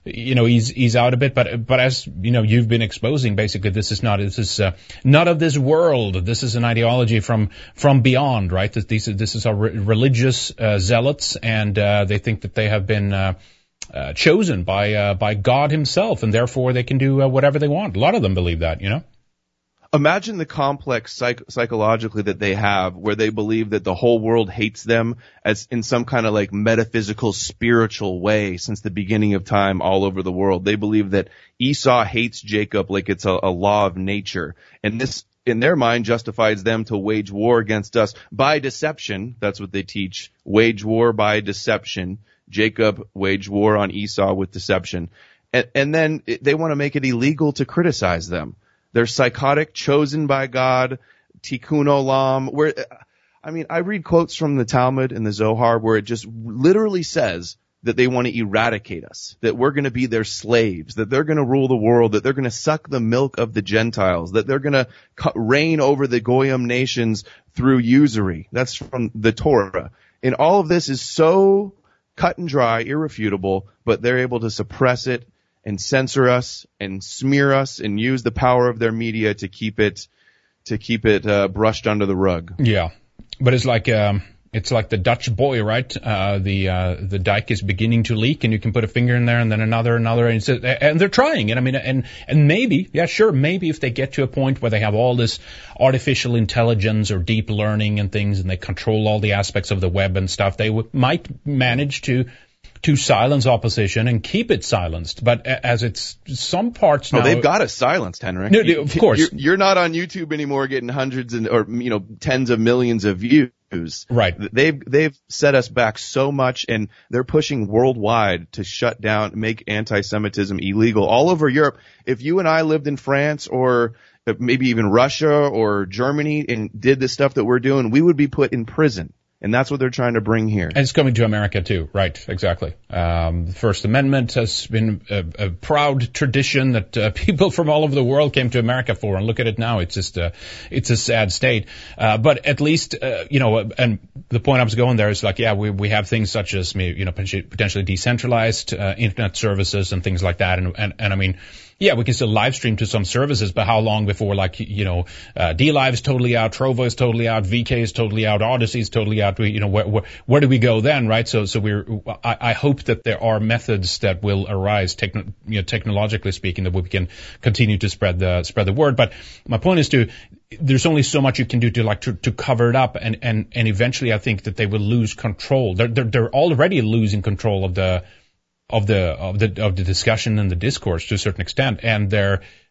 ease out a bit. But as you've been exposing, basically, this is not of this world. This is an ideology from beyond, right? This is our religious zealots, and they think that they have been chosen by God Himself, and therefore they can do whatever they want. A lot of them believe that, Imagine the complex psychologically that they have, where they believe that the whole world hates them as in some kind of like metaphysical, spiritual way since the beginning of time all over the world. They believe that Esau hates Jacob like it's a law of nature. And this, in their mind, justifies them to wage war against us by deception. That's what they teach. Wage war by deception. Jacob waged war on Esau with deception. And then they want to make it illegal to criticize them. They're psychotic, chosen by God, tikkun olam. I read quotes from the Talmud and the Zohar where it just literally says that they want to eradicate us, that we're going to be their slaves, that they're going to rule the world, that they're going to suck the milk of the Gentiles, that they're going to reign over the Goyim nations through usury. That's from the Torah. And all of this is so cut and dry, irrefutable, but they're able to suppress it and censor us and smear us and use the power of their media to keep it brushed under the rug. Yeah, but it's like the Dutch boy, right? The dike is beginning to leak, and you can put a finger in there, and then another, and they're trying. And maybe if they get to a point where they have all this artificial intelligence or deep learning and things, and they control all the aspects of the web and stuff, they might manage to silence opposition and keep it silenced. But as it's some parts now... Oh, they've got it silenced, Henrik. No, of course. You're not on YouTube anymore getting hundreds or tens of millions of views. Right. They've set us back so much, and they're pushing worldwide to shut down, make anti-Semitism illegal all over Europe. If you and I lived in France or maybe even Russia or Germany and did the stuff that we're doing, we would be put in prison. And that's what they're trying to bring here. And it's coming to America too, right? Exactly. The First Amendment has been a proud tradition that people from all over the world came to America for. And look at it now; it's just it's a sad state. But at least and the point I was going there is like, yeah, we have things such as potentially decentralized internet services and things like that. And I mean, yeah, we can still live stream to some services, but how long before DLive is totally out, Trovo is totally out, VK is totally out, Odyssey is totally out. Where do we go then, right? So I hope that there are methods that will arise, technologically speaking, that we can continue to spread the word. But my point is there's only so much you can do to cover it up, and eventually I think that they will lose control. They're already losing control of the discussion and the discourse to a certain extent, and they're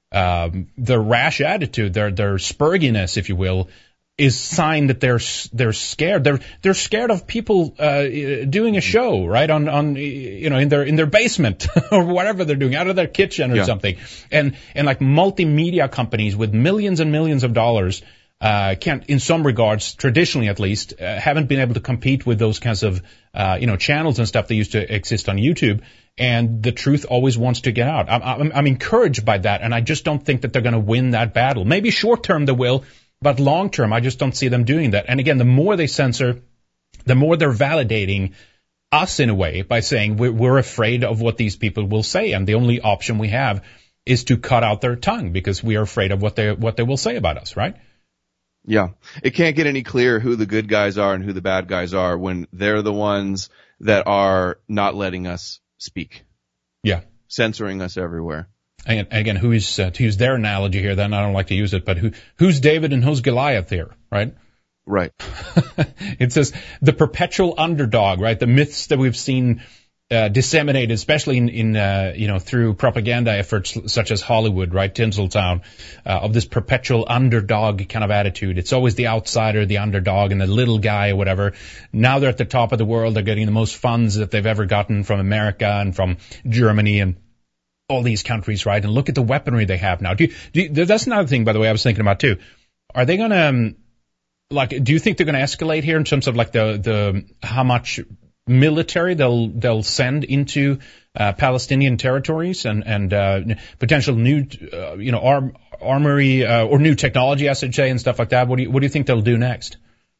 their rash attitude, their spurginess, if you will, is sign that they're scared. They're scared of people doing a show, right, on in their basement or whatever they're doing, out of their kitchen or something. And like multimedia companies with millions and millions of dollars can't, in some regards, traditionally at least, haven't been able to compete with those kinds of channels and stuff that used to exist on YouTube. And the truth always wants to get out. I'm encouraged by that, and I just don't think that they're going to win that battle. Maybe short term they will. But long term, I just don't see them doing that. And again, the more they censor, the more they're validating us in a way by saying we're afraid of what these people will say. And the only option we have is to cut out their tongue because we are afraid of what they will say about us, right? Yeah. It can't get any clearer who the good guys are and who the bad guys are when they're the ones that are not letting us speak. Yeah. Censoring us everywhere. And again, to use their analogy here, then I don't like to use it, but who's David and who's Goliath here, right? Right. It says the perpetual underdog, right? The myths that we've seen disseminated, especially in through propaganda efforts such as Hollywood, right? Tinseltown, of this perpetual underdog kind of attitude. It's always the outsider, the underdog, and the little guy or whatever. Now they're at the top of the world. They're getting the most funds that they've ever gotten from America and from Germany and all these countries, right? And look at the weaponry they have now. That's another thing, by the way, I was thinking about too. Are they going to, do you think they're going to escalate here in terms of like the how much military they'll send into Palestinian territories and potential new, armory or new technology, I should say, and stuff like that? What do you think they'll do next?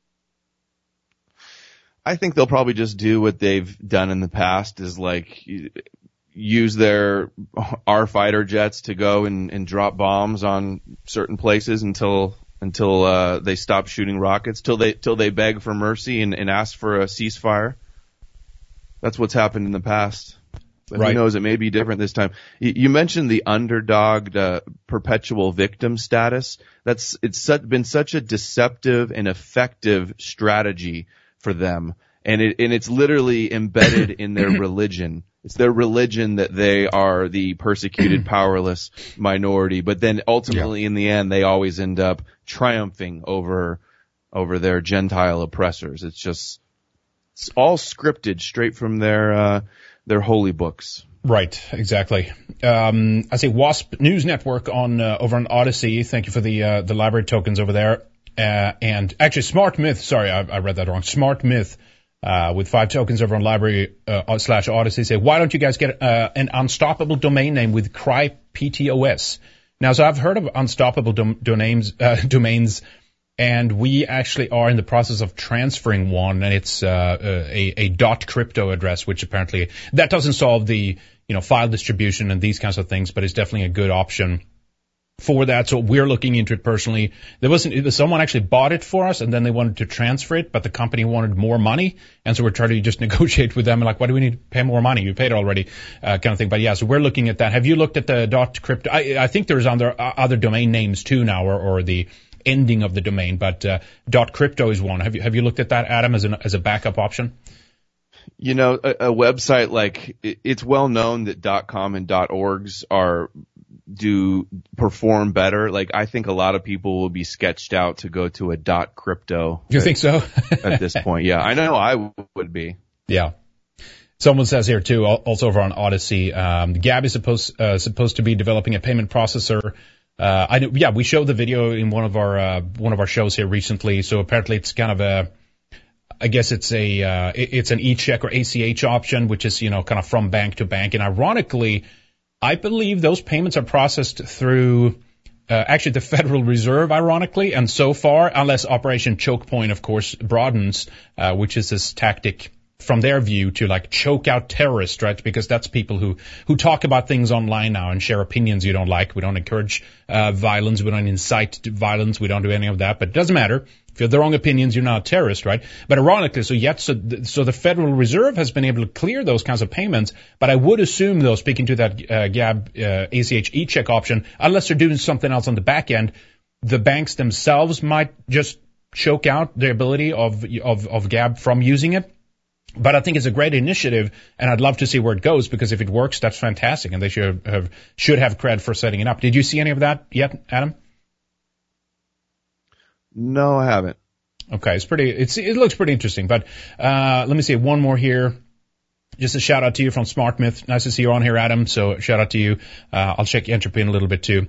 I think they'll probably just do what they've done in the past, is like use our fighter jets to go and drop bombs on certain places until they stop shooting rockets, till they beg for mercy and ask for a ceasefire. That's what's happened in the past. But right. Who knows? It may be different this time. You mentioned the underdog, perpetual victim status. It's been such a deceptive and effective strategy for them, and it's literally embedded in their religion. It's their religion that they are the persecuted, powerless minority, but then ultimately in the end they always end up triumphing over their Gentile oppressors. It's all scripted straight from their holy books. Right, exactly. I say WASP News Network over on Odyssey. Thank you for the library tokens over there. And actually, Smart Myth. Sorry, I read that wrong. Smart Myth. With 5 tokens over on library /Odyssey, say, why don't you guys get an unstoppable domain name with CryPTOS? Now, so I've heard of unstoppable domains, and we actually are in the process of transferring one, and it's a .crypto address, which apparently that doesn't solve the file distribution and these kinds of things, but it's definitely a good option for that. So we're looking into it personally. Someone actually bought it for us and then they wanted to transfer it, but the company wanted more money. And so we're trying to just negotiate with them and like, why do we need to pay more money? You paid it already, kind of thing. But yeah, so we're looking at that. Have you looked at the .crypto? I think there's other domain names too now, or the ending of the domain, but .crypto is one. Have you looked at that, Adam, as a backup option? A website like, it's well known that .com and .orgs do perform better. Like, I think a lot of people will be sketched out to go to a .crypto. You think so? At this point, yeah. I know I would be. Yeah. Someone says here too, also over on Odyssey, Gab is supposed to be developing a payment processor. We showed the video in one of our shows here recently. So apparently it's kind of it's an e-check or ACH option, which is, kind of from bank to bank. And ironically, I believe those payments are processed through actually the Federal Reserve, ironically, and so far, unless Operation Choke Point, of course, broadens, which is this tactic from their view to like choke out terrorists, right? Because that's people who talk about things online now and share opinions you don't like. We don't encourage violence. We don't incite violence. We don't do any of that. But it doesn't matter. If you have the wrong opinions, you're not a terrorist, right? But ironically, so the Federal Reserve has been able to clear those kinds of payments. But I would assume, though, speaking to that Gab ACH e-check option, unless they're doing something else on the back end, the banks themselves might just choke out the ability of Gab from using it. But I think it's a great initiative, and I'd love to see where it goes, because if it works, that's fantastic, and they should have cred for setting it up. Did you see any of that yet, Adam? No, I haven't. Okay, it looks pretty interesting. But let me see one more here. Just a shout out to you from SmartMyth. Nice to see you on here, Adam. So shout out to you. I'll check Entropy in a little bit too.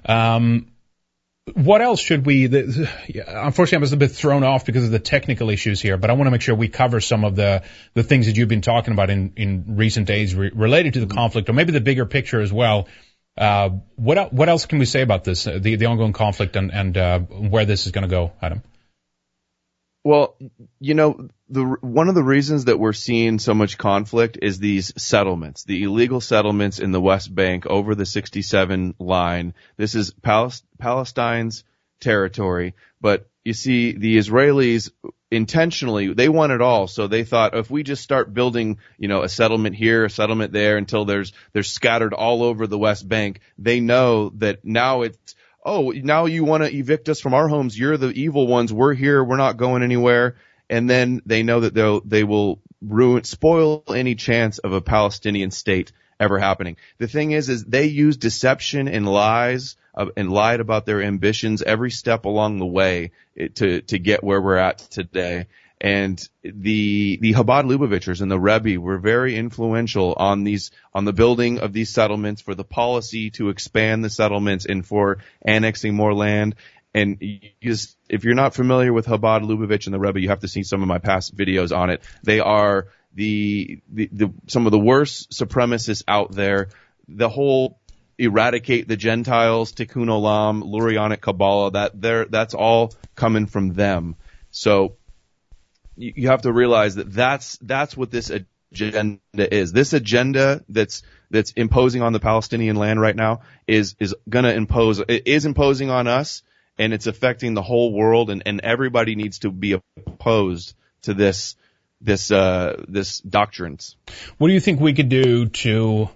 What else should we? Unfortunately, I was a bit thrown off because of the technical issues here, but I want to make sure we cover some of the things that you've been talking about in recent days related to the conflict, or maybe the bigger picture as well. What else can we say about this, the ongoing conflict, and where this is going to go, Adam? Well, one of the reasons that we're seeing so much conflict is these settlements, the illegal settlements in the West Bank over the 67 line. This is Palestine's territory, but you see, the Israelis intentionally, they want it all. So they thought, if we just start building, a settlement here, a settlement there, until they're scattered all over the West Bank, they know that now it's, oh, now you want to evict us from our homes. You're the evil ones. We're here. We're not going anywhere. And then they know that they will spoil any chance of a Palestinian state ever happening. The thing is they use deception and lies and lied about their ambitions every step along the way to get where we're at today. And the Chabad Lubavitchers and the Rebbe were very influential on the building of these settlements, for the policy to expand the settlements and for annexing more land. And if you're not familiar with Chabad Lubavitch and the Rebbe, you have to see some of my past videos on it. They are some of the worst supremacists out there. The whole eradicate the Gentiles, Tikkun Olam, Lurianic Kabbalah, that's all coming from them. So you have to realize that that's what this agenda is. This agenda that's imposing on the Palestinian land right now is imposing on us, and it's affecting the whole world, and everybody needs to be opposed to this doctrines. What do you think we could do to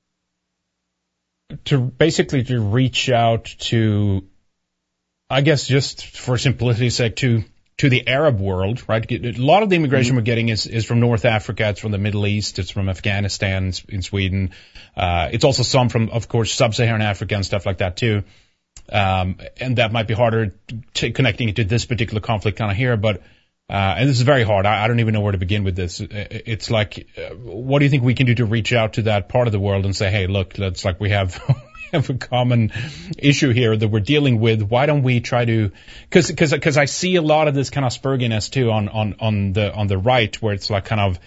basically reach out to, I guess, just for simplicity's sake, to the Arab world, right? A lot of the immigration we're getting is from North Africa, it's from the Middle East, it's from Afghanistan, in Sweden. It's also some from, of course, sub-Saharan Africa and stuff like that too. And that might be harder connecting it to this particular conflict kind of here, but and this is very hard. I don't even know where to begin with this. It's like, what do you think we can do to reach out to that part of the world and say, hey, look, we have a common issue here that we're dealing with. Why don't we try to, cause I see a lot of this kind of spurginess too on the right, where it's like kind of,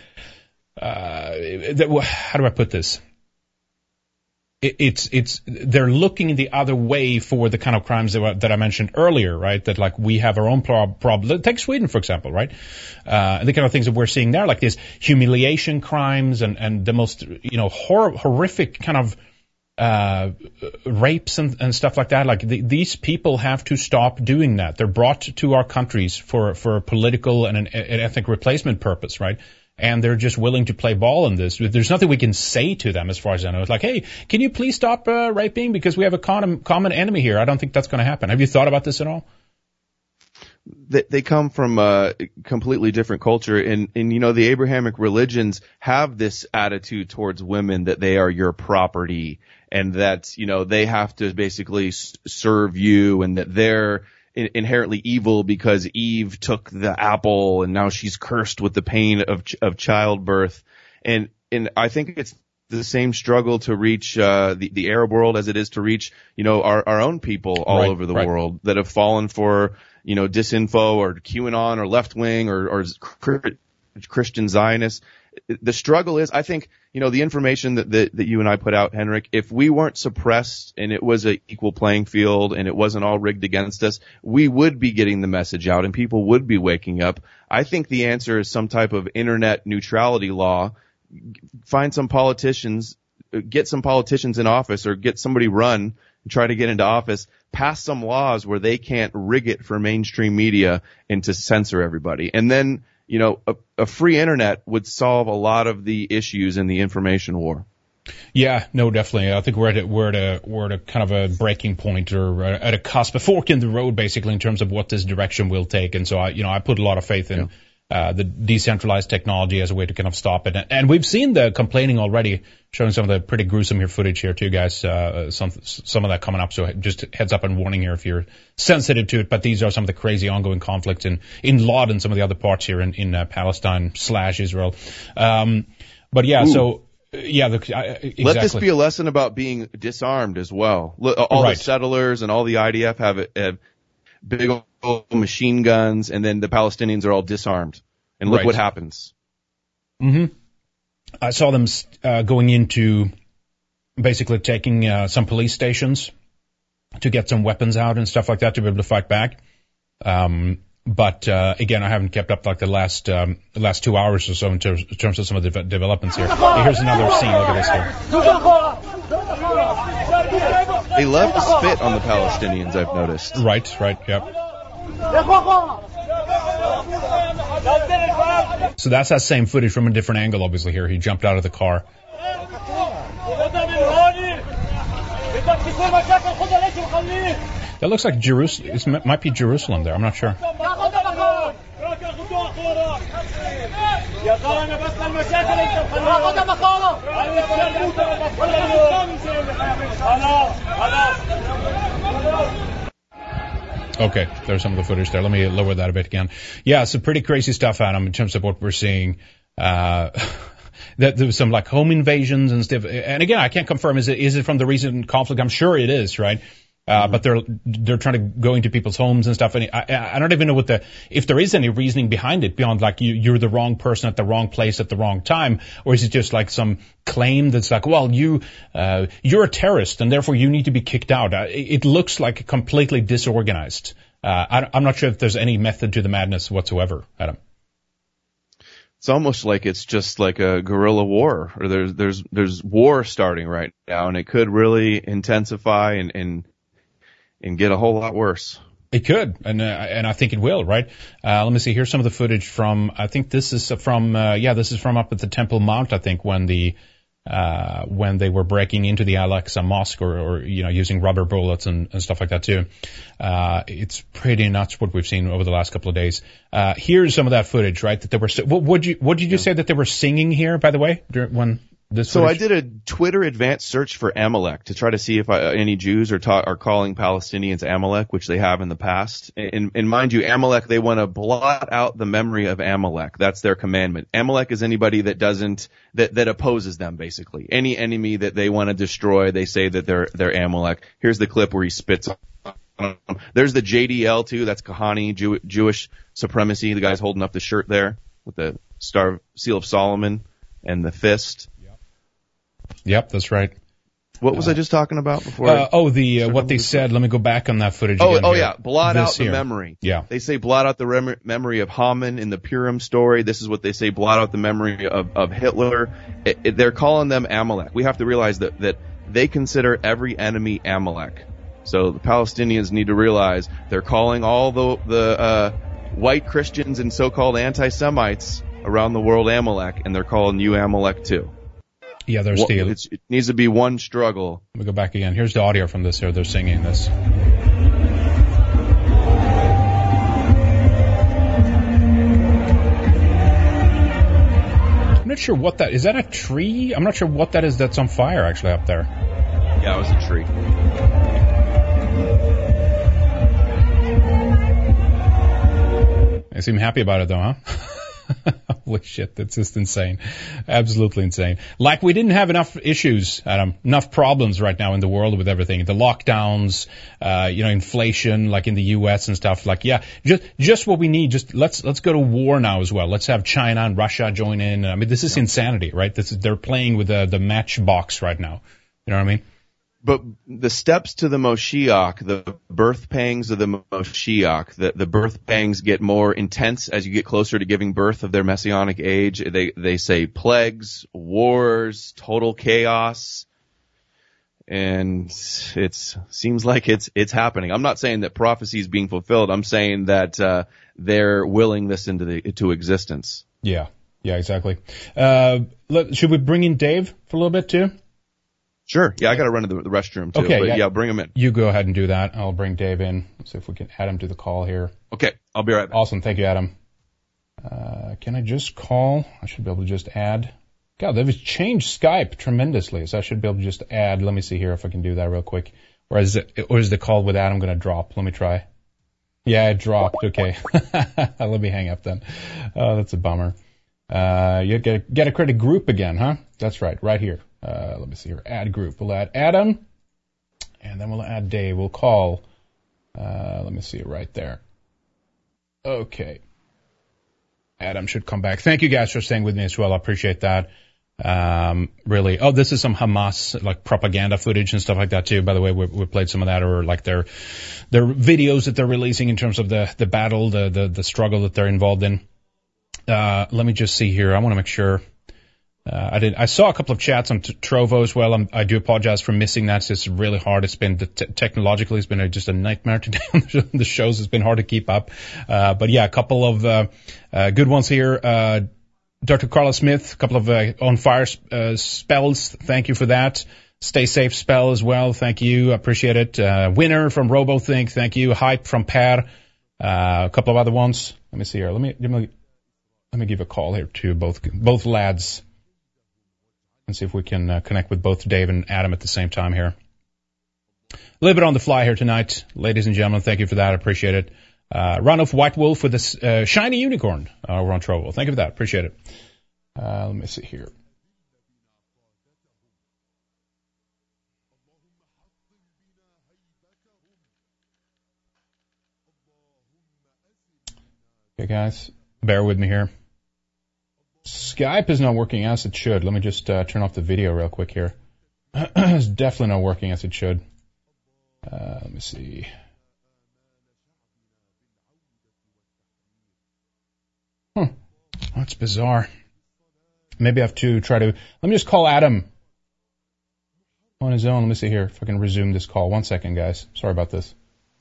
how do I put this? They're looking the other way for the kind of crimes that I mentioned earlier, right? That like we have our own problem. Take Sweden, for example, right? And the kind of things that we're seeing there, like these humiliation crimes and the most, horrific kind of, rapes and stuff like that. Like these people have to stop doing that. They're brought to our countries for a political and an ethnic replacement purpose, right? And they're just willing to play ball in this. There's nothing we can say to them, as far as I know. It's like, hey, can you please stop raping, because we have a common enemy here. I don't think that's going to happen. Have you thought about this at all? They come from a completely different culture, and the Abrahamic religions have this attitude towards women that they are your property, and that they have to basically serve you, and that they're inherently evil because Eve took the apple and now she's cursed with the pain of childbirth. And I think it's the same struggle to reach the Arab world as it is to reach our own people all over the world that have fallen for disinfo or QAnon or left wing or Christian Zionists. The struggle is, I think, the information that you and I put out, Henrik, if we weren't suppressed and it was an equal playing field and it wasn't all rigged against us, we would be getting the message out and people would be waking up. I think the answer is some type of internet neutrality law. Find some politicians, get some politicians in office, or get somebody run and try to get into office, pass some laws where they can't rig it for mainstream media and to censor everybody. And then a free internet would solve a lot of the issues in the information war. Yeah, no, definitely. I think we're at a kind of a breaking point, or at a fork in the road, basically, in terms of what this direction will take. And so I put a lot of faith in the decentralized technology as a way to kind of stop it. And we've seen the complaining already, showing some of the pretty gruesome footage here too, guys. Some of that coming up. So just heads up and warning here if you're sensitive to it. But these are some of the crazy ongoing conflicts in Lod and some of the other parts here in Palestine/Israel. But yeah, so. Yeah, exactly. Let this be a lesson about being disarmed as well. All the settlers and all the IDF have big old machine guns, and then the Palestinians are all disarmed. And look what happens. Mm-hmm. I saw them going into basically taking some police stations to get some weapons out and stuff like that to be able to fight back. But again, I haven't kept up like the last 2 hours or so in terms of some of the developments here. Here's another scene. Look at this here. They love to spit on the Palestinians, I've noticed. Right, yep. So that's that same footage from a different angle, obviously, here. He jumped out of the car. That looks like Jerusalem. It might be Jerusalem there. I'm not sure. Okay, there's some of the footage there. Let me lower that a bit again. Yeah, some pretty crazy stuff, Adam, in terms of what we're seeing. That there was some like home invasions and stuff. And again, I can't confirm, is it from the recent conflict? I'm sure it is, right? But they're trying to go into people's homes and stuff. And I don't even know if there is any reasoning behind it beyond like you're the wrong person at the wrong place at the wrong time, or is it just like some claim that's like, well, you're a terrorist and therefore you need to be kicked out. It looks like completely disorganized. I'm not sure if there's any method to the madness whatsoever, Adam. It's almost like it's just like a guerrilla war, or there's war starting right now, and it could really intensify and get a whole lot worse. It could, and I think it will, right? Let me see. Here's some of the footage from. I think this is from. This is from up at the Temple Mount. I think when they were breaking into the Al-Aqsa Mosque, or using rubber bullets and stuff like that too. It's pretty nuts what we've seen over the last couple of days. Here's some of that footage, right? That they were. What did you say that they were singing here? By the way, when. So I did a Twitter advanced search for Amalek to try to see if any Jews are calling Palestinians Amalek, which they have in the past. And mind you, Amalek, they want to blot out the memory of Amalek. That's their commandment. Amalek is anybody that opposes them, basically. Any enemy that they want to destroy, they say that they're Amalek. Here's the clip where he spits on them. There's the JDL too. That's Kahani, Jewish supremacy. The guy's holding up the shirt there with the seal of Solomon and the fist. Yep, that's right. What was I just talking about before? What they said. Let me go back on that footage again. Yeah. Blot out the memory. Yeah. They say blot out the memory of Haman in the Purim story. This is what they say, blot out the memory of Hitler. They're calling them Amalek. We have to realize that they consider every enemy Amalek. So the Palestinians need to realize they're calling all the white Christians and so-called anti-Semites around the world Amalek, and they're calling you Amalek too. Yeah, they're stealing. It needs to be one struggle. Let me go back again. Here's the audio from this here. They're singing this. I'm not sure what that is. That a tree? I'm not sure what that is that's on fire actually up there. Yeah, it was a tree. They seem happy about it though, huh? Holy shit, that's just insane. Absolutely insane. Like we didn't have enough issues, Adam, enough problems right now in the world with everything. The lockdowns, inflation, like in the US and stuff. Like, yeah, just what we need. Just let's go to war now as well. Let's have China and Russia join in. I mean, this is insanity, right? They're playing with the matchbox right now. You know what I mean? But the steps to the Moshiach, the birth pangs of the Moshiach, the birth pangs get more intense as you get closer to giving birth of their messianic age. They say plagues, wars, total chaos, and it seems like it's happening. I'm not saying that prophecy is being fulfilled. I'm saying that they're willing this into existence. Yeah, exactly. Should we bring in Dave for a little bit too? Sure. Yeah, I got to run to the restroom too. Okay. But yeah, bring him in. You go ahead and do that. I'll bring Dave in. Let's see if we can add him to the call here. Okay. I'll be right back. Awesome. Thank you, Adam. Can I just call? I should be able to just add. God, they've changed Skype tremendously, so I should be able to just add. Let me see here if I can do that real quick. Or is the call with Adam going to drop? Let me try. Yeah, it dropped. Okay. Let me hang up then. That's a bummer. You get a credit group again, huh? That's right here. Let me see here. Add group. We'll add Adam, and then we'll add Dave. We'll call. Let me see it right there. Okay. Adam should come back. Thank you guys for staying with me as well. I appreciate that. Really. Oh, this is some Hamas like propaganda footage and stuff like that too. By the way, we played some of that, or like their videos that they're releasing in terms of the battle, the struggle that they're involved in. Let me just see here. I want to make sure. I saw a couple of chats on Trovo as well. I do apologize for missing that. It's really hard. It's been technologically, it's been just a nightmare today on the shows. It's been hard to keep up. But yeah, a couple of good ones here. Dr. Carla Smith, a couple of on fire spells. Thank you for that. Stay safe spell as well. Thank you. I appreciate it. Winner from RoboThink. Thank you. Hype from Per. A couple of other ones. Let me see here. Let me give a call here to both lads and see if we can connect with both Dave and Adam at the same time here. A little bit on the fly here tonight, ladies and gentlemen. Thank you for that. I appreciate it. Run of White Wolf with this shiny unicorn over on Trovo. Thank you for that. Appreciate it. Let me see here. Okay, guys, bear with me here. Skype is not working as it should. Let me just turn off the video real quick here. It's definitely not working as it should. Let me see. That's bizarre. Maybe I have to try to... Let me just call Adam on his own. Let me see here if I can resume this call. 1 second, guys. Sorry about this.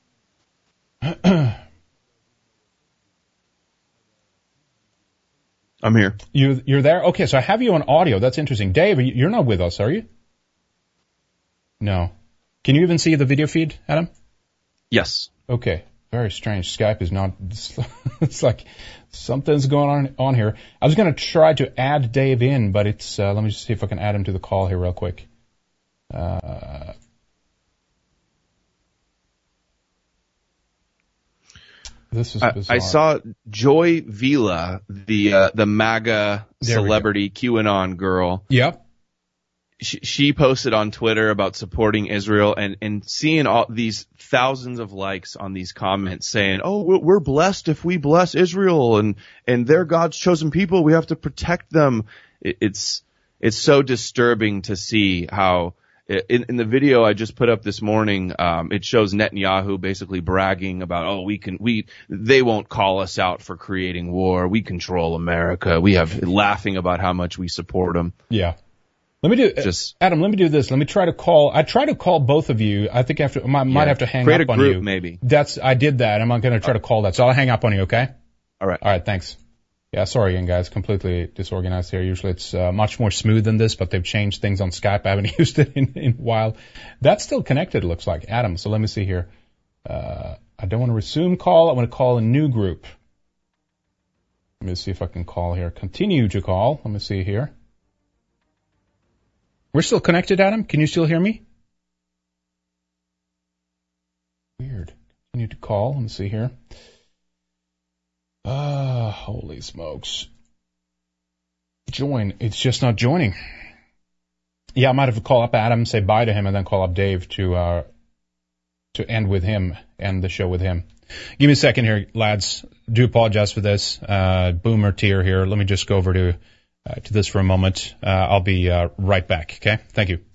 I'm here. You're there? Okay, so I have you on audio. That's interesting. Dave, you're not with us, are you? No. Can you even see the video feed, Adam? Yes. Okay. Very strange. Skype is not... It's like something's going on here. I was going to try to add Dave in, but it's... let me just see if I can add him to the call here real quick. This is bizarre. I saw Joy Vila, the MAGA celebrity QAnon girl. Yep. She posted on Twitter about supporting Israel and seeing all these thousands of likes on these comments saying, oh, we're blessed if we bless Israel and they're God's chosen people. We have to protect them. It's so disturbing to see how in the video I just put up this morning, it shows Netanyahu basically bragging about, they won't call us out for creating war. We control America. Laughing about how much we support them. Yeah. Let me do Adam. Let me do this. Let me try to call. I try to call both of you. I think I might have to hang Create up a on group, you. Maybe. I did that. I'm going to try to call that. So I'll hang up on you. Okay. All right. Thanks. Yeah. Sorry again, guys. Completely disorganized here. Usually it's much more smooth than this, but they've changed things on Skype. I haven't used it in a while. That's still connected. It looks like Adam. So let me see here. I don't want to resume call. I want to call a new group. Let me see if I can call here. Continue to call. Let me see here. We're still connected, Adam? Can you still hear me? Weird. Continue to call. Let me see here. Holy smokes. Join. It's just not joining. Yeah, I might have to call up Adam, say bye to him, and then call up Dave to end with him, end the show with him. Give me a second here, lads. Do apologize for this. Boomer tier here. Let me just go over to this for a moment. I'll be right back, okay? Thank you.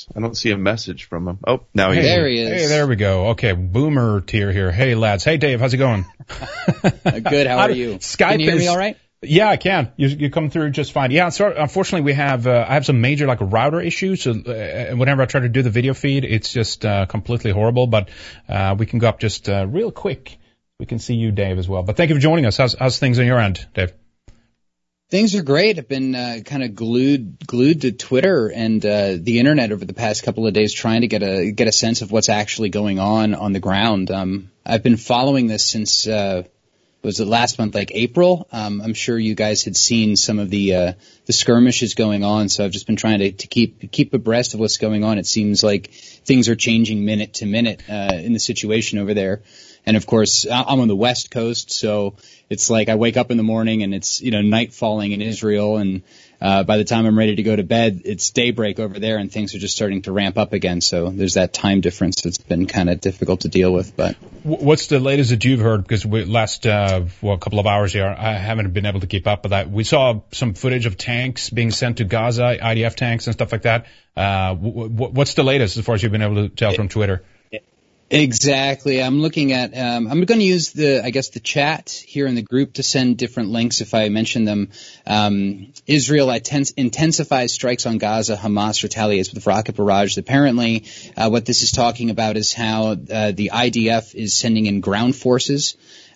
I don't see a message from him. Oh, now there he is. Hey, there we go. Okay, boomer tier here. Hey, lads. Hey, Dave. How's it going? Good. How are you? Skype can you hear me all right? Yeah, I can. You come through just fine. Yeah, so unfortunately we have, I have some major router issues. So, whenever I try to do the video feed, it's just, completely horrible, but, we can go up just, real quick. We can see you, Dave, as well. But thank you for joining us. How's things on your end, Dave? Things are great. I've been, kind of glued to Twitter and, the internet over the past couple of days trying to get a sense of what's actually going on the ground. I've been following this since, was it last month, April? I'm sure you guys had seen some of the skirmishes going on, so I've just been trying to keep abreast of what's going on. It seems like things are changing minute to minute in the situation over there. And of course, I'm on the West Coast, so it's like I wake up in the morning and it's, night falling in Israel, and by the time I'm ready to go to bed, it's daybreak over there, and things are just starting to ramp up again. So there's that time difference that's been kind of difficult to deal with. But what's the latest that you've heard? Because last a couple of hours here, I haven't been able to keep up with that. We saw some footage of tanks being sent to Gaza, IDF tanks and stuff like that. What's the latest as far as you've been able to tell from Twitter? Exactly. I'm looking at, I'm going to use the chat here in the group to send different links if I mention them. Israel intensifies strikes on Gaza. Hamas retaliates with rocket barrage. Apparently, what this is talking about is how, the IDF is sending in ground forces,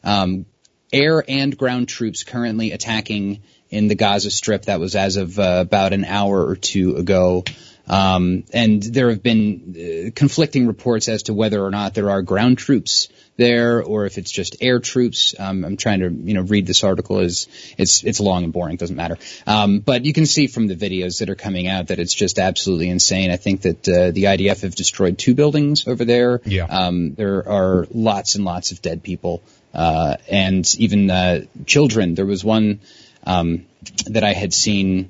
air and ground troops currently attacking in the Gaza Strip. That was as of, about an hour or two ago. And there have been conflicting reports as to whether or not there are ground troops there or if it's just air troops. I'm trying to, read this article it's long and boring. Doesn't matter. But you can see from the videos that are coming out that it's just absolutely insane. I think that, the IDF have destroyed 2 buildings over there. Yeah. There are lots and lots of dead people, and even, children. There was one, that I had seen,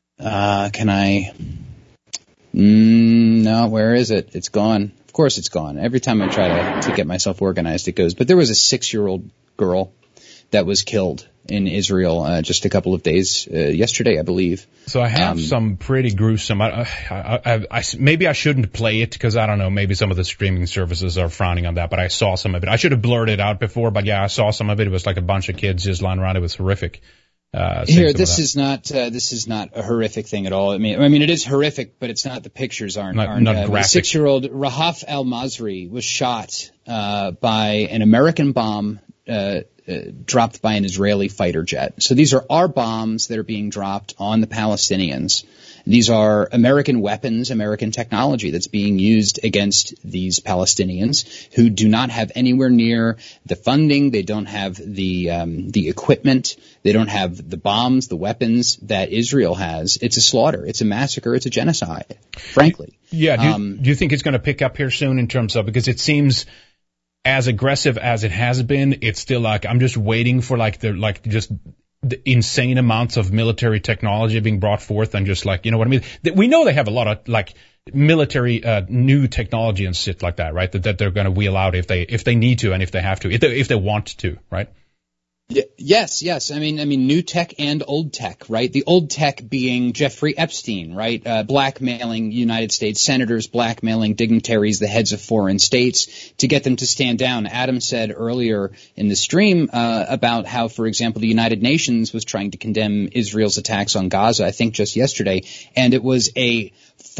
no, where is it? It's gone. Of course it's gone. Every time I try to get myself organized, it goes. But there was a 6-year-old girl that was killed in Israel just a couple of days yesterday, I believe. So I have some pretty gruesome. Maybe I shouldn't play it because I don't know. Maybe some of the streaming services are frowning on that. But I saw some of it. I should have blurred it out before. But yeah, I saw some of it. It was like a bunch of kids just lying around. It was horrific. Here, this is not a horrific thing at all. I mean, it is horrific, but it's not. The pictures aren't graphic. 6-year-old Rahaf al-Masri was shot by an American bomb dropped by an Israeli fighter jet. So these are our bombs that are being dropped on the Palestinians. These are American weapons, American technology that's being used against these Palestinians who do not have anywhere near the funding. They don't have the equipment. They don't have the bombs, the weapons that Israel has. It's a slaughter. It's a massacre. It's a genocide, frankly. Yeah. Do you think it's going to pick up here soon in terms of, because it seems as aggressive as it has been, it's still I'm just waiting for the insane amounts of military technology being brought forth and just you know what I mean? We know they have a lot of military new technology and shit like that, right? That they're going to wheel out if they need to and if they have to, if they want to, right? Yes. I mean, new tech and old tech, right? The old tech being Jeffrey Epstein, right? Blackmailing United States senators, blackmailing dignitaries, the heads of foreign states to get them to stand down. Adam said earlier in the stream, about how, for example, the United Nations was trying to condemn Israel's attacks on Gaza, I think just yesterday, and it was a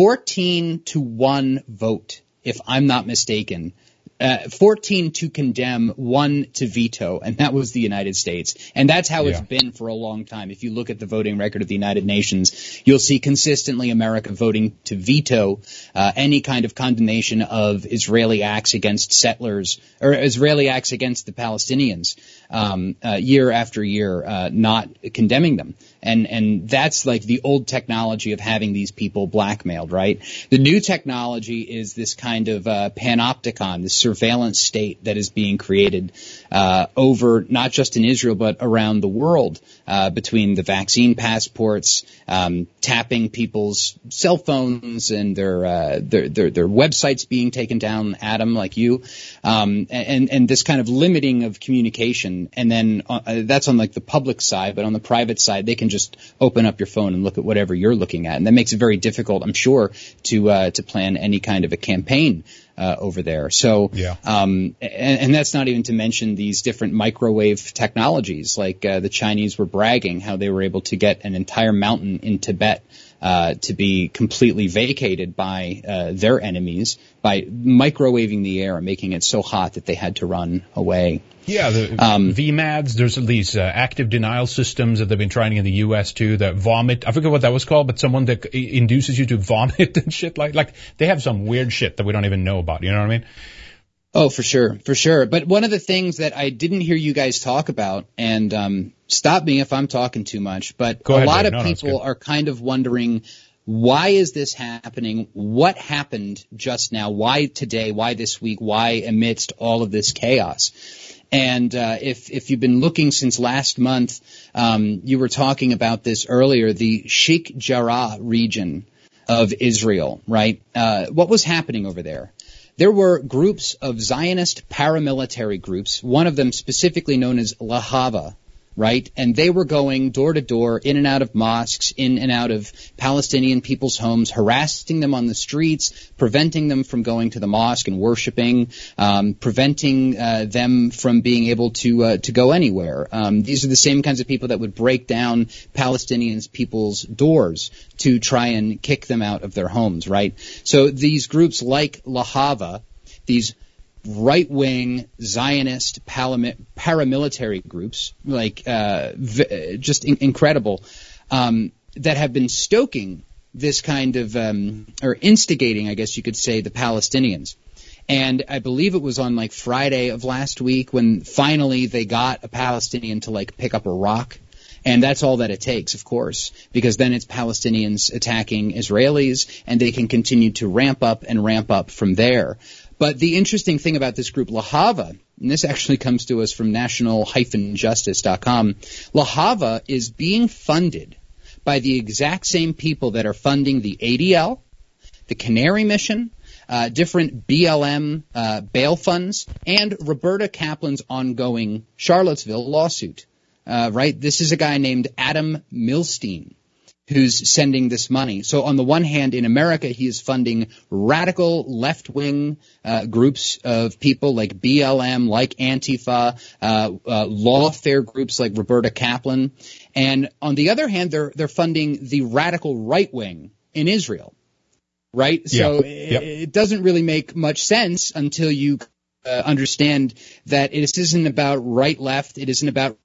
14-1 vote, if I'm not mistaken. 14 to condemn, 1 to veto, and that was the United States. And that's how it's been for a long time. If you look at the voting record of the United Nations, you'll see consistently America voting to veto any kind of condemnation of Israeli acts against settlers or Israeli acts against the Palestinians year after year, not condemning them. And that's the old technology of having these people blackmailed, right? The new technology is this kind of panopticon, this surveillance state that is being created over not just in Israel but around the world, between the vaccine passports, tapping people's cell phones and their websites being taken down, Adam, like you, and this kind of limiting of communication. And then that's on like the public side, but on the private side, they can just open up your phone and look at whatever you're looking at, and that makes it very difficult, I'm sure, to plan any kind of a campaign over there. So, and that's not even to mention these different microwave technologies. Like the Chinese were bragging how they were able to get an entire mountain in Tibet to be completely vacated by their enemies by microwaving the air and making it so hot that they had to run away. Yeah, the VMADs, there's these active denial systems that they've been trying in the U.S. too, that vomit. I forget what that was called, but someone that induces you to vomit and shit. Like they have some weird shit that we don't even know about. You know what I mean? Oh, for sure. But one of the things that I didn't hear you guys talk about, and stop me if I'm talking too much, but a lot of people are kind of wondering, why is this happening? What happened just now? Why today? Why this week? Why amidst all of this chaos? And if you've been looking since last month, you were talking about this earlier, the Sheikh Jarrah region of Israel, right? What was happening over there? There were groups of Zionist paramilitary groups, one of them specifically known as Lahava, right? And they were going door to door, in and out of mosques, in and out of Palestinian people's homes, harassing them on the streets, preventing them from going to the mosque and worshiping, preventing them from being able to go anywhere. These are the same kinds of people that would break down Palestinians' people's doors to try and kick them out of their homes, right? So these groups like Lahava, these right-wing Zionist paramilitary groups, like just incredible, that have been stoking this kind of, or instigating, I guess you could say, the Palestinians. And I believe it was on like Friday of last week when finally they got a Palestinian to like pick up a rock. And that's all that it takes, of course, because then it's Palestinians attacking Israelis, and they can continue to ramp up from there. But the interesting thing about this group, Lahava, and this actually comes to us from national-justice.com, Lahava is being funded by the exact same people that are funding the ADL, the Canary Mission, different BLM bail funds, and Roberta Kaplan's ongoing Charlottesville lawsuit. Right? This is a guy named Adam Milstein who's sending this money. So on the one hand, in America, he is funding radical left-wing groups of people like BLM, like Antifa, lawfare groups like Roberta Kaplan. And on the other hand, they're funding the radical right-wing in Israel. Right? So it doesn't really make much sense until you understand that it isn't about right-left. It isn't about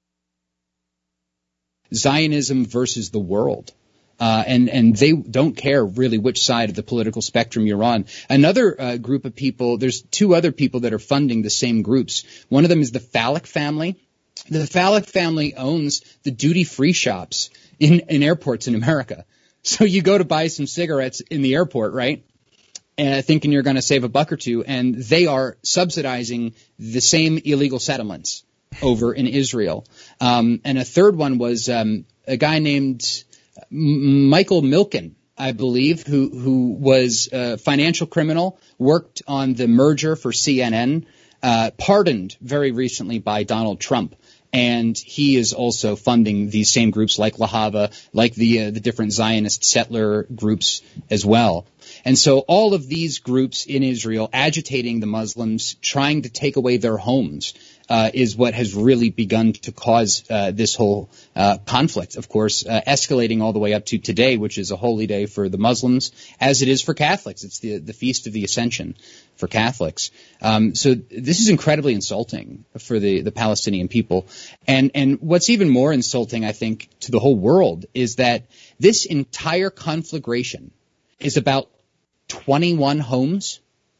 Zionism versus the world. And they don't care really which side of the political spectrum you're on. Another group of people, there's two other people that are funding the same groups. One of them is the Falak family. The Falak family owns the duty-free shops in airports in America. So you go to buy some cigarettes in the airport, right? Thinking you're going to save a buck or two, and they are subsidizing the same illegal settlements over in Israel. And a third one was a guy named Michael Milken, I believe, who was a financial criminal, worked on the merger for CNN, pardoned very recently by Donald Trump. And he is also funding these same groups like Lahava, like the different Zionist settler groups as well. And so all of these groups in Israel agitating the Muslims, trying to take away their homes, is what has really begun to cause this whole conflict, of course, escalating all the way up to today, which is a holy day for the Muslims, as it is for Catholics. It's the Feast of the Ascension for Catholics. So this is incredibly insulting for the Palestinian people. And what's even more insulting, I think, to the whole world is that this entire conflagration is about 21 homes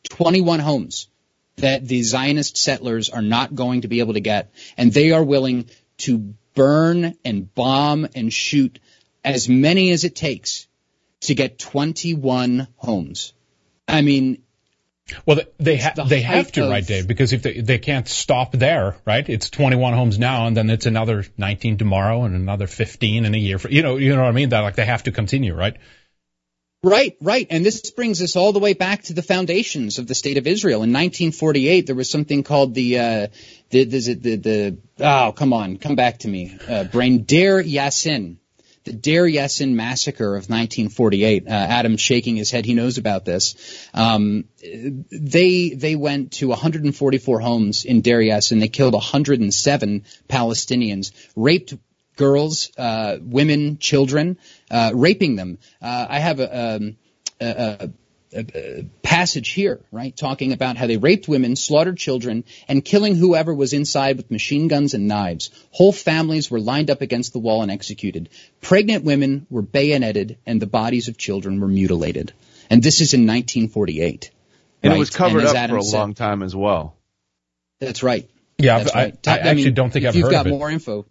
that the Zionist settlers are not going to be able to get, and they are willing to burn and bomb and shoot as many as it takes to get 21 homes. I mean, Well, they have to, right, Dave? Because if they can't stop there, right? It's 21 homes now, and then it's another 19 tomorrow, and another 15 in a year. You know what I mean? That like they have to continue, right? Right. And this brings us all the way back to the foundations of the state of Israel. In 1948, there was something called come back to me, brain, Deir Yassin. The Deir Yassin massacre of 1948. Adam's shaking his head. He knows about this. They went to 144 homes in Deir Yassin. They killed 107 Palestinians, raped girls, women, children, raping them. I have a passage here, right, talking about how they raped women, slaughtered children, and killing whoever was inside with machine guns and knives. Whole families were lined up against the wall and executed. Pregnant women were bayoneted, and the bodies of children were mutilated. And this is in 1948. And right? It was covered up for a long time as well. That's right. Yeah, That's right. I actually don't think I've heard of it. You've got more info.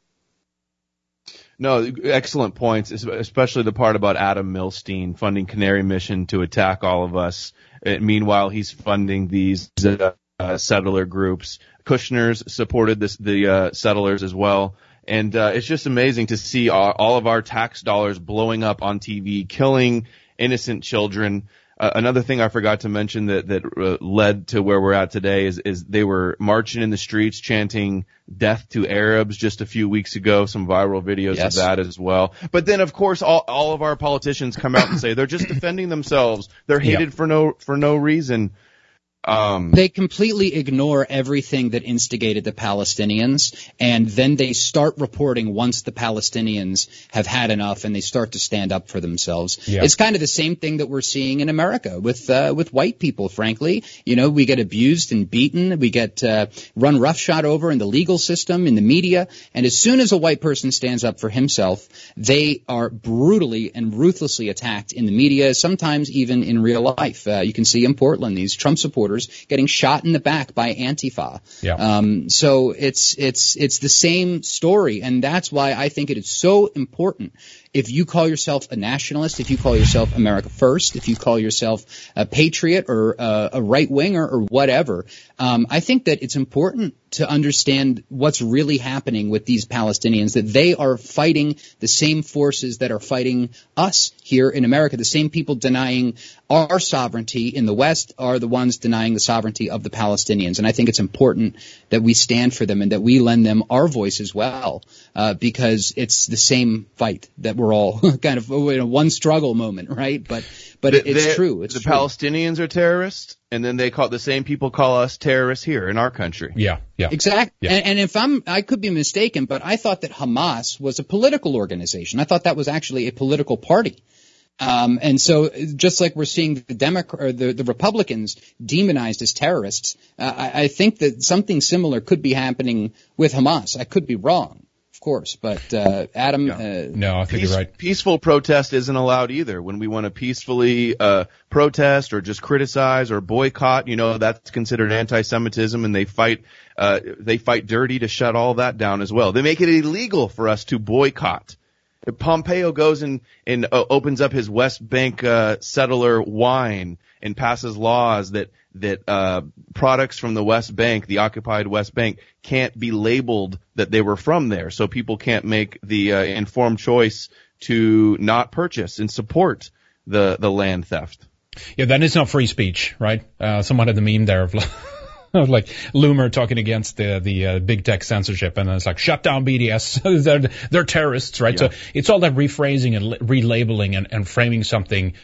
No, excellent points, especially the part about Adam Milstein funding Canary Mission to attack all of us. Meanwhile, he's funding these settler groups. Kushner's supported the settlers as well. And it's just amazing to see all of our tax dollars blowing up on TV, killing innocent children. Another thing I forgot to mention that led to where we're at today is they were marching in the streets chanting death to Arabs just a few weeks ago, some viral videos of that as well. But then, of course, all of our politicians come out and say they're just defending themselves. They're hated for no reason. They completely ignore everything that instigated the Palestinians, and then they start reporting once the Palestinians have had enough, and they start to stand up for themselves. Yeah. It's kind of the same thing that we're seeing in America with white people, frankly. You know, we get abused and beaten. We get run roughshod over in the legal system, in the media, and as soon as a white person stands up for himself, they are brutally and ruthlessly attacked in the media, sometimes even in real life. You can see in Portland these Trump supporters getting shot in the back by Antifa. Yeah. So it's the same story, and that's why I think it is so important. If you call yourself a nationalist, if you call yourself America First, if you call yourself a patriot or a right-winger or whatever, I think that it's important to understand what's really happening with these Palestinians, that they are fighting the same forces that are fighting us here in America. The same people denying our sovereignty in the West are the ones denying the sovereignty of the Palestinians. And I think it's important that we stand for them and that we lend them our voice as well, because it's the same fight that we're all kind of in a one struggle moment, right? But it's true. It's the true. Palestinians are terrorists, and then the same people call us terrorists here in our country. Yeah. Exactly. Yeah. And if I could be mistaken, but I thought that Hamas was a political organization. I thought that was actually a political party. And so just like we're seeing the Republicans demonized as terrorists, I think that something similar could be happening with Hamas. I could be wrong, of course, but Adam. No, I think you're right. Peaceful protest isn't allowed either. When we want to peacefully protest or just criticize or boycott, that's considered anti-Semitism, and they fight dirty to shut all that down as well. They make it illegal for us to boycott. Pompeo goes and opens up his West Bank settler wine and passes laws that products from the West Bank, the occupied West Bank, can't be labeled that they were from there, so people can't make the informed choice to not purchase and support the land theft. Yeah, that is not free speech, right? Someone had the meme there of like Loomer talking against the big tech censorship, and it's like, shut down BDS. they're terrorists, right? Yeah. So it's all that rephrasing and relabeling and framing something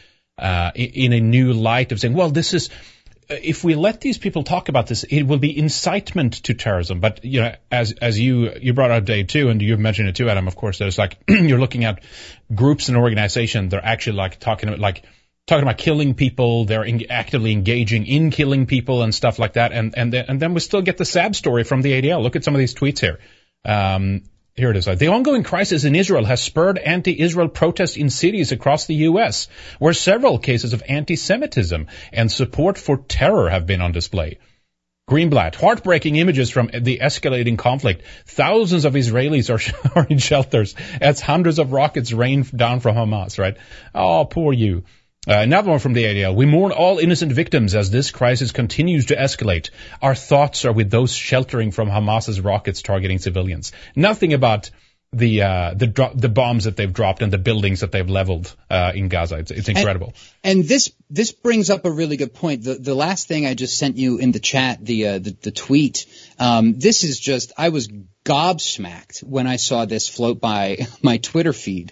in a new light of saying, well, this is, if we let these people talk about this, it will be incitement to terrorism. But as you brought up, Dave, too, and you've mentioned it too, Adam, of course, there's like you're looking at groups and organizations. They're actually like talking about killing people. They're actively engaging in killing people and stuff like that. And then we still get the sad story from the ADL. Look at some of these tweets here. Here it is. The ongoing crisis in Israel has spurred anti-Israel protests in cities across the U.S., where several cases of anti-Semitism and support for terror have been on display. Greenblatt, heartbreaking images from the escalating conflict. Thousands of Israelis are in shelters as hundreds of rockets rain down from Hamas, right? Oh, poor you. Another one from the ADL. We mourn all innocent victims as this crisis continues to escalate. Our thoughts are with those sheltering from Hamas's rockets targeting civilians. Nothing about the bombs that they've dropped and the buildings that they've leveled in Gaza. It's incredible. And this brings up a really good point. The last thing I just sent you in the chat, the tweet. This is just, I was gobsmacked when I saw this float by my Twitter feed.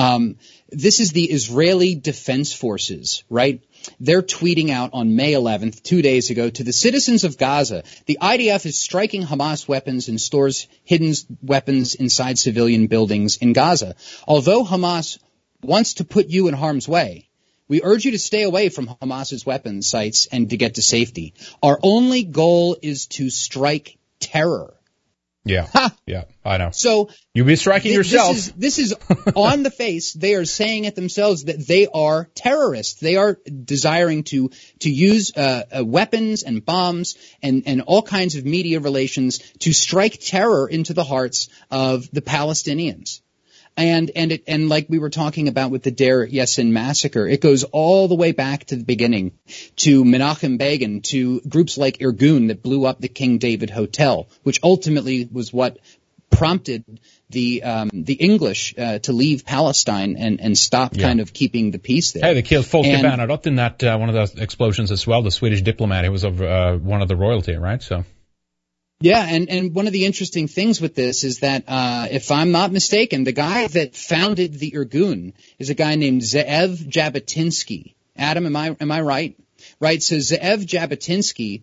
This is the Israeli Defense Forces, right? They're tweeting out on May 11th, 2 days ago, to the citizens of Gaza, the IDF is striking Hamas weapons and stores hidden weapons inside civilian buildings in Gaza. Although Hamas wants to put you in harm's way, we urge you to stay away from Hamas's weapon sites and to get to safety. Our only goal is to strike terror. Yeah, yeah, I know. So you'll be striking yourself. This is on the face. They are saying it themselves that they are terrorists. They are desiring to use weapons and bombs and all kinds of media relations to strike terror into the hearts of the Palestinians. And like we were talking about with the Deir Yassin massacre, it goes all the way back to the beginning, to Menachem Begin, to groups like Irgun that blew up the King David Hotel, which ultimately was what prompted the English to leave Palestine and stop kind of keeping the peace there. Hey, they killed Folke Bernadotte in that one of those explosions as well. The Swedish diplomat, he was of one of the royalty, right? So. Yeah, and one of the interesting things with this is that, if I'm not mistaken, the guy that founded the Irgun is a guy named Ze'ev Jabotinsky. Adam, am I right? Right, so Ze'ev Jabotinsky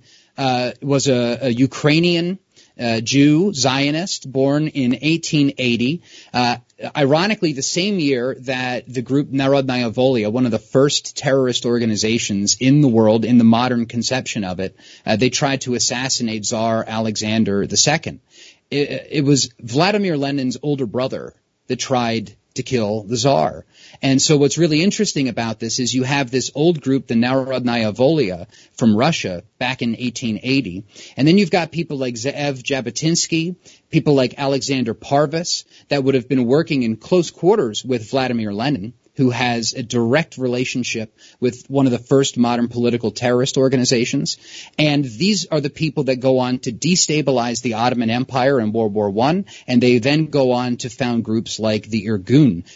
was a Ukrainian Jew, Zionist, born in 1880. Ironically, the same year that the group Narodnaya Volia, one of the first terrorist organizations in the world, in the modern conception of it, they tried to assassinate Tsar Alexander II. It was Vladimir Lenin's older brother that tried to kill the Tsar. And so what's really interesting about this is you have this old group, the Narodnaya Volia, from Russia back in 1880. And then you've got people like Ze'ev Jabotinsky, people like Alexander Parvus, that would have been working in close quarters with Vladimir Lenin, who has a direct relationship with one of the first modern political terrorist organizations. And these are the people that go on to destabilize the Ottoman Empire in World War I, and they then go on to found groups like the Irgun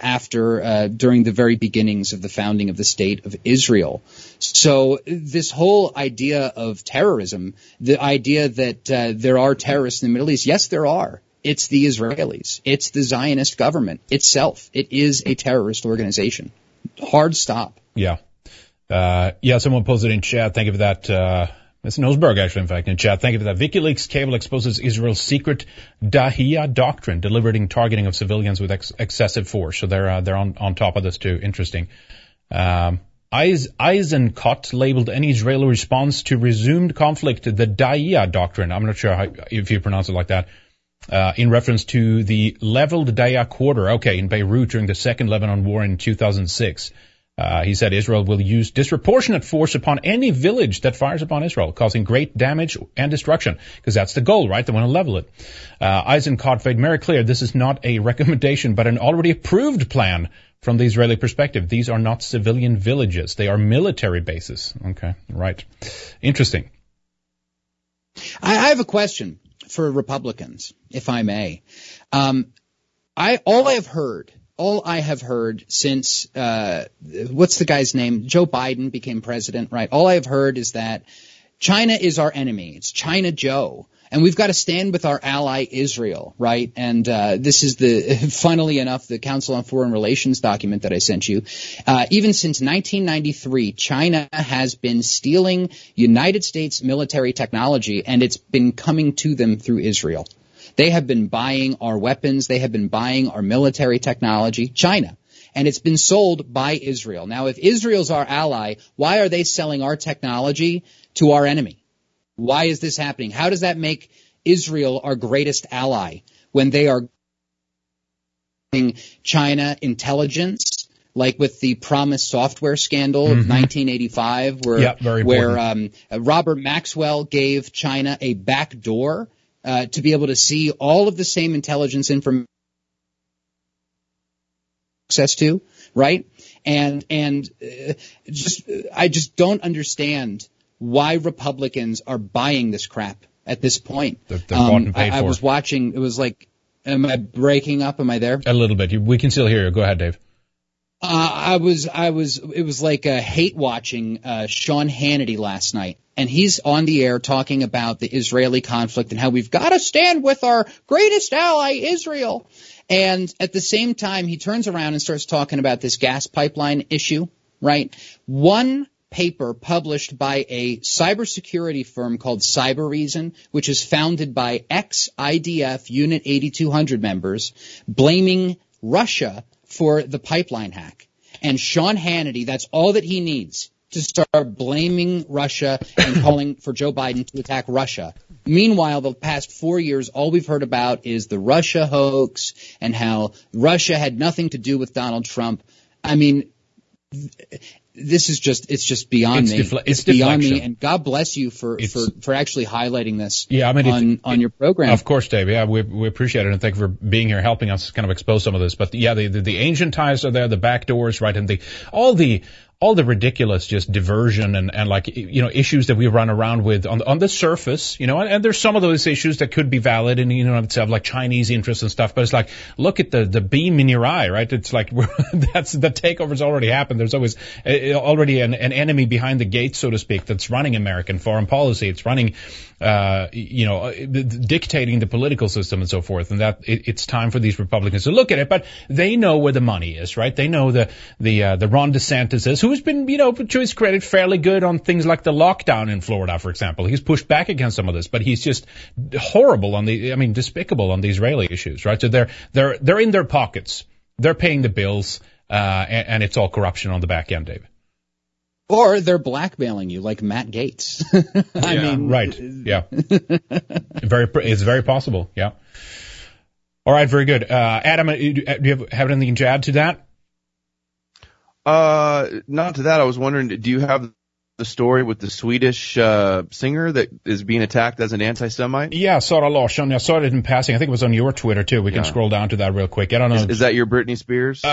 during the very beginnings of the founding of the State of Israel. So this whole idea of terrorism, the idea that there are terrorists in the Middle East, yes, there are. It's the Israelis. It's the Zionist government itself. It is a terrorist organization. Hard stop. Yeah. Someone posted in chat. Thank you for that. It's Nosberg, actually, in fact, in chat. Thank you for that. WikiLeaks cable exposes Israel's secret Dahiya doctrine, deliberating targeting of civilians with excessive force. So they're on top of this too. Interesting. Eisenkot labeled any Israeli response to resumed conflict the Dahiya doctrine. I'm not sure if you pronounce it like that. In reference to the leveled Dahiya quarter, in Beirut during the Second Lebanon War in 2006. He said Israel will use disproportionate force upon any village that fires upon Israel, causing great damage and destruction, because that's the goal, right? They want to level it. Eisenkot made very clear this is not a recommendation, but an already approved plan from the Israeli perspective. These are not civilian villages. They are military bases. Okay, right. Interesting. I have a question for Republicans, if I may. All I have heard since what's the guy's name? Joe Biden became president, right? All I have heard is that China is our enemy. It's China Joe. And we've got to stand with our ally Israel, right? And this is funnily enough, the Council on Foreign Relations document that I sent you. Even since 1993, China has been stealing United States military technology, and it's been coming to them through Israel. They have been buying our weapons. They have been buying our military technology, China. And it's been sold by Israel. Now, if Israel's our ally, why are they selling our technology to our enemy? Why is this happening? How does that make Israel our greatest ally when they are giving China intelligence, like with the Promise software scandal of 1985, where Robert Maxwell gave China a back door to be able to see all of the same intelligence information access to right? And I just don't understand why Republicans are buying this crap at this point. They're bought and paid for. I was watching. It was like, am I breaking up? Am I there? A little bit. We can still hear you. Go ahead, Dave. It was like hate watching Sean Hannity last night. And he's on the air talking about the Israeli conflict and how we've got to stand with our greatest ally, Israel. And at the same time, he turns around and starts talking about this gas pipeline issue, right? One paper published by a cybersecurity firm called Cybereason, which is founded by ex-IDF Unit 8200 members, blaming Russia for the pipeline hack. And Sean Hannity, that's all that he needs to start blaming Russia and calling for Joe Biden to attack Russia. Meanwhile, the past 4 years, all we've heard about is the Russia hoax and how Russia had nothing to do with Donald Trump. I mean, it's just beyond me. It's beyond me, and God bless you for actually highlighting this on your program. Of course, Dave. Yeah, we appreciate it, and thank you for being here, helping us kind of expose some of this. But yeah, the ancient ties are there, the back doors, right, and all the ridiculous just diversion and like, you know, issues that we run around with on the surface, you know, and there's some of those issues that could be valid and, you know, have like Chinese interests and stuff, but it's like, look at the beam in your eye, right? It's like, that's the takeover's already happened. There's always already an enemy behind the gate, so to speak, that's running American foreign policy. It's running, dictating the political system and so forth. And that it's time for these Republicans to look at it, but they know where the money is, right? They know the Ron DeSantis is, who's been, you know, to his credit, fairly good on things like the lockdown in Florida, for example. He's pushed back against some of this, but he's just horrible despicable on the Israeli issues, right? So they're in their pockets. They're paying the bills, and it's all corruption on the back end, David. Or they're blackmailing you like Matt Gaetz. I mean, right. Yeah. It's very possible. Yeah. All right. Very good. Adam, do you have anything to add to that? Not to that. I was wondering, do you have the story with the Swedish singer that is being attacked as an anti-Semite? Yeah, Sara Larsson. I saw it in passing. I think it was on your Twitter too. We can scroll down to that real quick. I don't know. Is that your Britney Spears?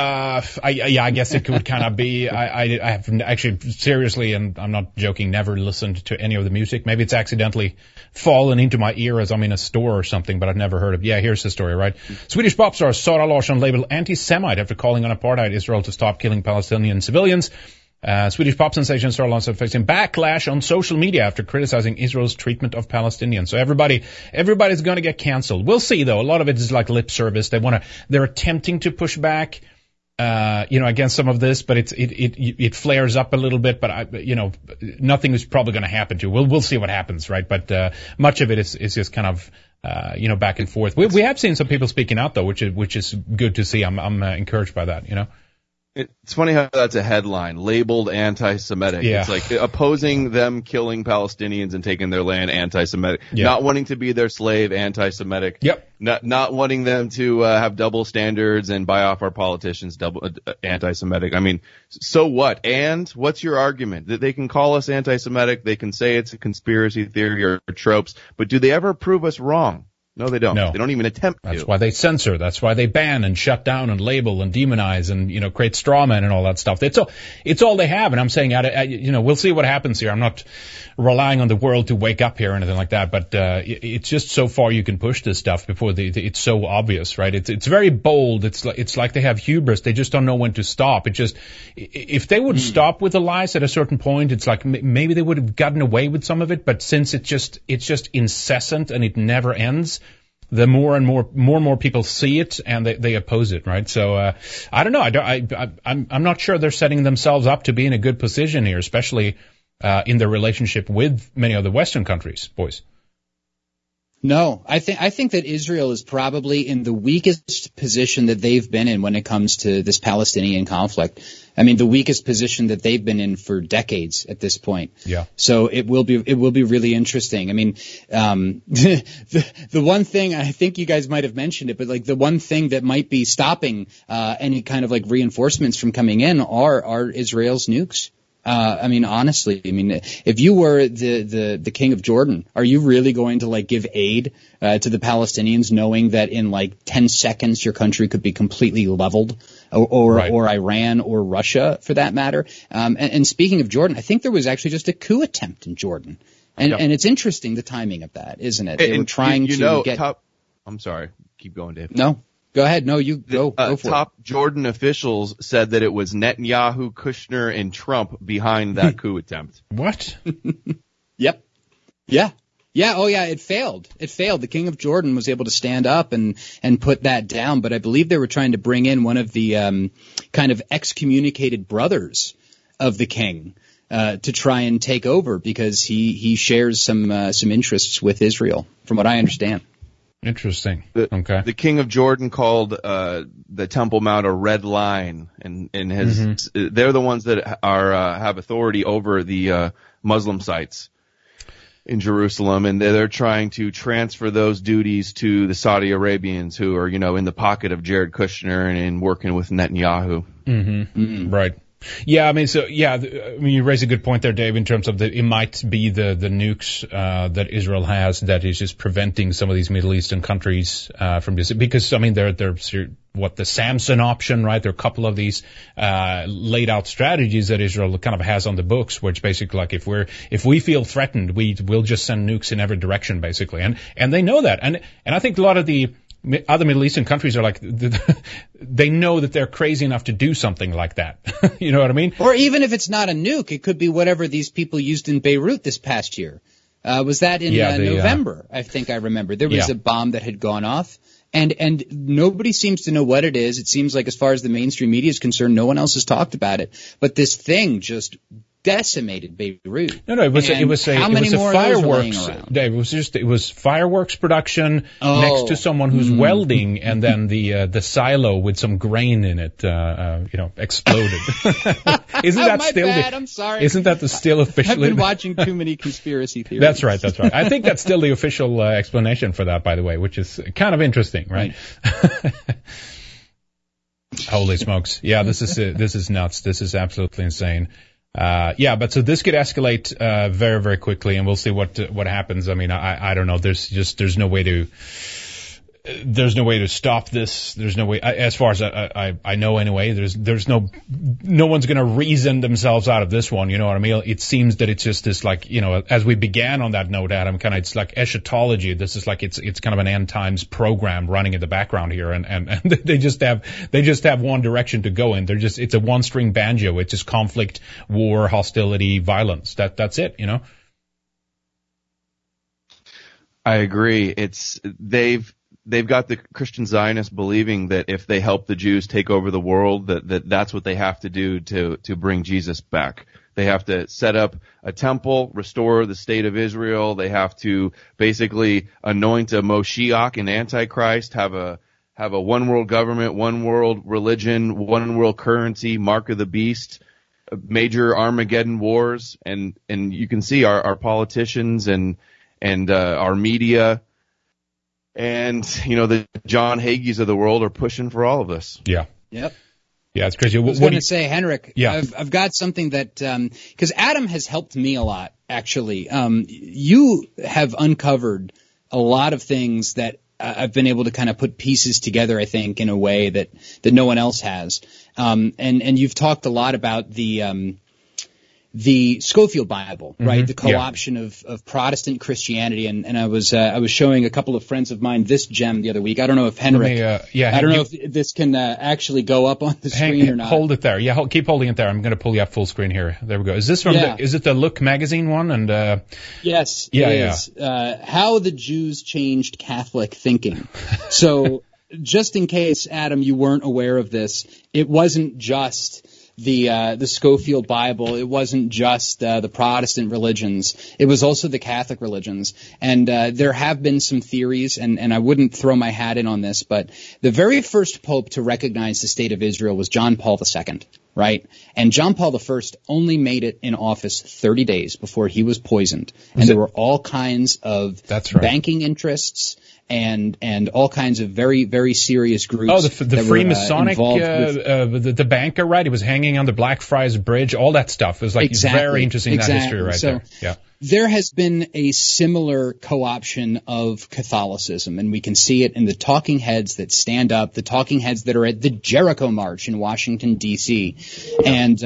I guess it could kind of be. I have actually seriously, and I'm not joking, never listened to any of the music. Maybe it's accidentally fallen into my ear as I'm in a store or something, but I've never heard of. Yeah, here's the story, right? Swedish pop star Sara Larsson labeled anti-Semite after calling on apartheid Israel to stop killing Palestinian civilians. Swedish pop sensation Sara Larsson facing backlash on social media after criticizing Israel's treatment of Palestinians. So everybody's going to get canceled. We'll see though. A lot of it is like lip service. They're attempting to push back, against some of this, but it flares up a little bit. But nothing is probably going to happen to. We'll see what happens, right? But much of it is just kind of back and forth. We have seen some people speaking out though, which is good to see. I'm encouraged by that. You know. It's funny how that's a headline, labeled anti-Semitic. Yeah. It's like opposing them killing Palestinians and taking their land, anti-Semitic. Yep. Not wanting to be their slave, anti-Semitic. Yep. Not wanting them to have double standards and buy off our politicians, anti-Semitic. I mean, so what? And what's your argument? That they can call us anti-Semitic, they can say it's a conspiracy theory or tropes, but do they ever prove us wrong? No, they don't. No. They don't even attempt to. That's why they censor. That's why they ban and shut down and label and demonize and, create straw men and all that stuff. It's all they have. And I'm saying, we'll see what happens here. I'm not relying on the world to wake up here or anything like that. But, it's just so far you can push this stuff before it's so obvious, right? It's very bold. It's like they have hubris. They just don't know when to stop. If they would stop with the lies at a certain point, it's like maybe they would have gotten away with some of it. But since it's just incessant and it never ends, the more and more people see it and they oppose it, right? So I don't know. I'm not sure they're setting themselves up to be in a good position here, especially in their relationship with many of the Western countries, boys. No, I think that Israel is probably in the weakest position that they've been in when it comes to this Palestinian conflict. I mean, the weakest position that they've been in for decades at this point. Yeah. So it will be really interesting. I mean, the one thing, I think you guys might have mentioned it, but like the one thing that might be stopping any kind of like reinforcements from coming in are Israel's nukes. Honestly, if you were the king of Jordan, are you really going to like give aid to the Palestinians, knowing that in like 10 seconds your country could be completely leveled, or Iran or Russia for that matter? And speaking of Jordan, I think there was actually just a coup attempt in Jordan, and it's interesting the timing of that, isn't it? They were trying to get. I'm sorry, keep going, Dave. No. Go ahead. No, you go for it. Top Jordan officials said that it was Netanyahu, Kushner, and Trump behind that coup attempt. What? Yep. Yeah. Yeah. Oh, yeah. It failed. The king of Jordan was able to stand up and put that down. But I believe they were trying to bring in one of the kind of excommunicated brothers of the king to try and take over, because he shares some interests with Israel, from what I understand. Interesting. Okay. The king of Jordan called the Temple Mount a red line, and they're the ones that have authority over the Muslim sites in Jerusalem, and they're trying to transfer those duties to the Saudi Arabians, who are in the pocket of Jared Kushner and working with Netanyahu. Right. Yeah, you raise a good point there, Dave, in terms of it might be the nukes that Israel has that is just preventing some of these Middle Eastern countries from this, because they're the Samson option, right? There are a couple of these laid out strategies that Israel kind of has on the books, where it's basically like if we feel threatened, we'll just send nukes in every direction, basically, and they know that, and I think a lot of the other Middle Eastern countries are like, they know that they're crazy enough to do something like that. You know what I mean? Or even if it's not a nuke, it could be whatever these people used in Beirut this past year. Was that in November? I think I remember. There was a bomb that had gone off, and nobody seems to know what it is. It seems like, as far as the mainstream media is concerned, no one else has talked about it. But this thing just decimated Beirut. No, it was a fireworks. Dave, it was fireworks production next to someone who's welding, and then the silo with some grain in it, exploded. Isn't that still? I'm sorry. Isn't that the still official? I've been watching too many conspiracy theories. That's right. I think that's still the official explanation for that, by the way, which is kind of interesting, right? Holy smokes! Yeah, this is nuts. This is absolutely insane. But so this could escalate very, very quickly, and we'll see what happens. I don't know. There's no way to stop this. There's no way, as far as I know anyway. There's no one's going to reason themselves out of this one. You know what I mean? It seems that it's just this, like, as we began on that note, Adam, it's like eschatology. This is like it's kind of an end times program running in the background here, and they just have one direction to go in. It's a one string banjo. It's just conflict, war, hostility, violence. That's it. I agree. They've got the Christian Zionists believing that if they help the Jews take over the world, that's what they have to do to bring Jesus back. They have to set up a temple, restore the state of Israel. They have to basically anoint a Moshiach, an Antichrist, have a one world government, one world religion, one world currency, mark of the beast, major Armageddon wars, and you can see our politicians and our media. And, the John Hagees of the world are pushing for all of this. Yeah. Yep. Yeah, it's crazy. I was going to say, Henrik, yeah. I've got something that, because Adam has helped me a lot, actually. You have uncovered a lot of things that I've been able to kind of put pieces together, I think, in a way that no one else has. And you've talked a lot about the Scofield Bible, right? The co-option of Protestant Christianity, and I was showing a couple of friends of mine this gem the other week. I don't know if Henrik, I don't know if this can actually go up on the screen or not. Hold it there. Yeah, keep holding it there. I'm going to pull you up full screen here. There we go. Is this from is it the Look magazine one? And yes, it is. How the Jews changed Catholic thinking. So, just in case, Adam, you weren't aware of this, it wasn't just the Scofield Bible. It wasn't just the Protestant religions. It was also the Catholic religions. And there have been some theories, and I wouldn't throw my hat in on this, but the very first pope to recognize the state of Israel was John Paul II, right? And John Paul I only made it in office 30 days before he was poisoned. And there were all kinds of banking interests and all kinds of very, very serious groups. Oh, the Freemasonic, the banker, right? He was hanging on the Blackfriars Bridge, all that stuff. It was like very interesting, that history right there. Yeah. There has been a similar co-option of Catholicism, and we can see it in the talking heads that stand up, the talking heads that are at the Jericho March in Washington, D.C. And,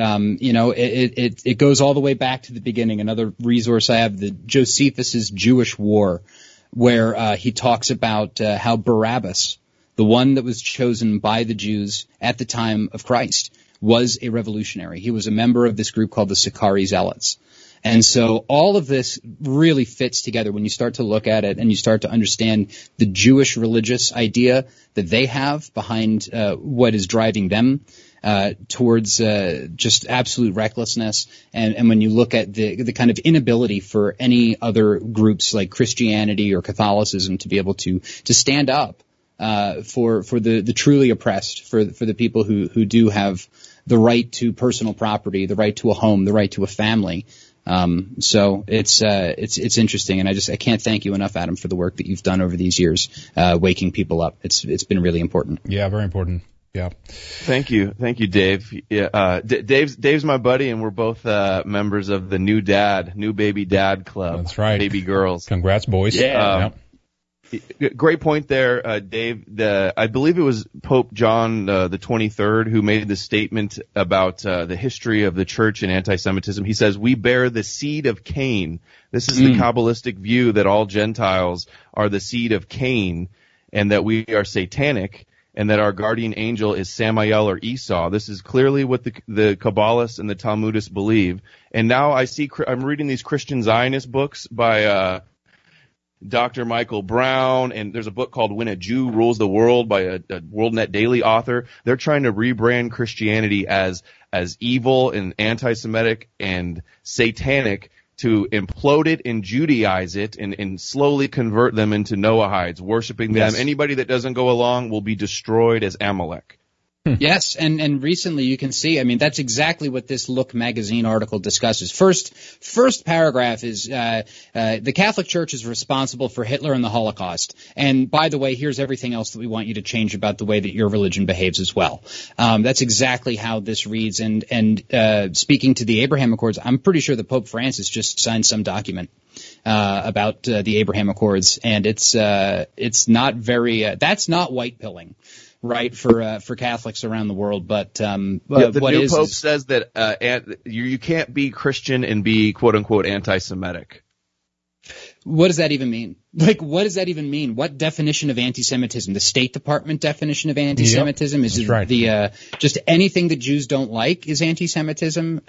it goes all the way back to the beginning. Another resource I have, the Josephus's Jewish War, where he talks about how Barabbas, the one that was chosen by the Jews at the time of Christ, was a revolutionary. He was a member of this group called the Sicarii Zealots. And so all of this really fits together when you start to look at it and you start to understand the Jewish religious idea that they have behind what is driving them towards just absolute recklessness. And when you look at the kind of inability for any other groups like Christianity or Catholicism to be able to stand up for the truly oppressed, for the people who do have the right to personal property, the right to a home, the right to a family. So it's interesting, and I can't thank you enough, Adam, for the work that you've done over these years, waking people up. It's been really important. Yeah, very important. Yeah. Thank you, Dave. Yeah, Dave's my buddy, and we're both members of the New Baby Dad Club. That's right. Baby girls. Congrats, boys. Yeah. Great point there, Dave. I believe it was Pope John the 23rd who made the statement about the history of the church and anti-Semitism. He says, "We bear the seed of Cain." This is the Kabbalistic view that all Gentiles are the seed of Cain, and that we are satanic, and that our guardian angel is Samael or Esau. This is clearly what the Kabbalists and the Talmudists believe. And now I'm reading these Christian Zionist books by Dr. Michael Brown, and there's a book called When a Jew Rules the World by a WorldNet Daily author. They're trying to rebrand Christianity as evil and anti-Semitic and satanic, to implode it and Judaize it and slowly convert them into Noahides, worshiping them. Anybody that doesn't go along will be destroyed as Amalek. Yes, and recently you can see, I mean, that's exactly what this Look magazine article discusses. First paragraph is, the Catholic Church is responsible for Hitler and the Holocaust. And by the way, here's everything else that we want you to change about the way that your religion behaves as well. That's exactly how this reads. And speaking to the Abraham Accords, I'm pretty sure that Pope Francis just signed some document about the Abraham Accords, and it's not very, that's not white pilling. Right, for Catholics around the world, but the new Pope says that you can't be Christian and be quote unquote anti-Semitic. What does that even mean? Like, what does that even mean? What definition of anti-Semitism? The State Department definition of anti-Semitism? Yep, is it right. Just anything that Jews don't like is anti-Semitism?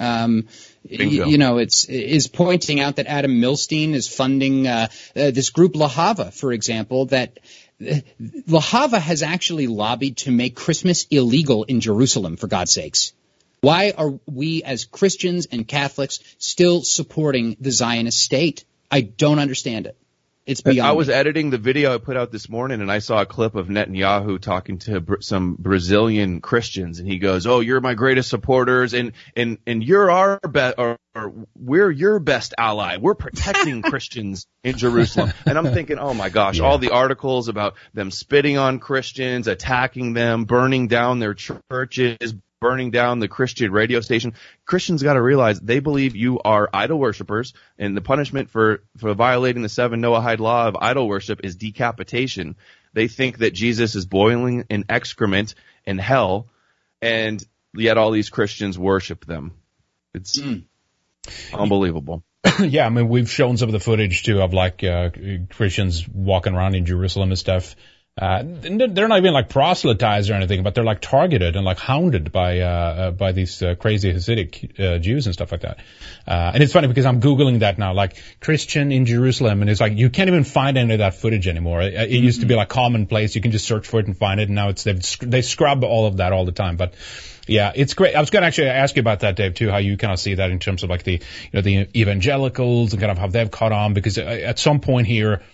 Is pointing out that Adam Milstein is funding this group Lahava, for example, that Lahava has actually lobbied to make Christmas illegal in Jerusalem, for God's sakes. Why are we as Christians and Catholics still supporting the Zionist state? I don't understand it. It's beyond I was me. editing the video I put out this morning, and I saw a clip of Netanyahu talking to some Brazilian Christians, and he goes, "Oh, you're my greatest supporters, and you're our best, or we're your best ally. We're protecting Christians in Jerusalem." And I'm thinking, oh my gosh, all the articles about them spitting on Christians, attacking them, burning down their churches, burning down the Christian radio station. Christians got to realize they believe you are idol worshipers, and the punishment for violating the 7 Noahide law of idol worship is decapitation. They think that Jesus is boiling in excrement in hell, and yet all these Christians worship them. It's unbelievable. Yeah, I mean, we've shown some of the footage too of like Christians walking around in Jerusalem and stuff. They're not even like proselytized or anything, but they're like targeted and like hounded by these crazy Hasidic Jews and stuff like that. And it's funny because I'm Googling that now, like Christian in Jerusalem, and it's like you can't even find any of that footage anymore. It used to be like commonplace. You can just search for it and find it, and now they scrub all of that all the time. But yeah, it's great. I was going to actually ask you about that, Dave, too, how you kind of see that in terms of like the evangelicals and kind of how they've caught on, because at some point here,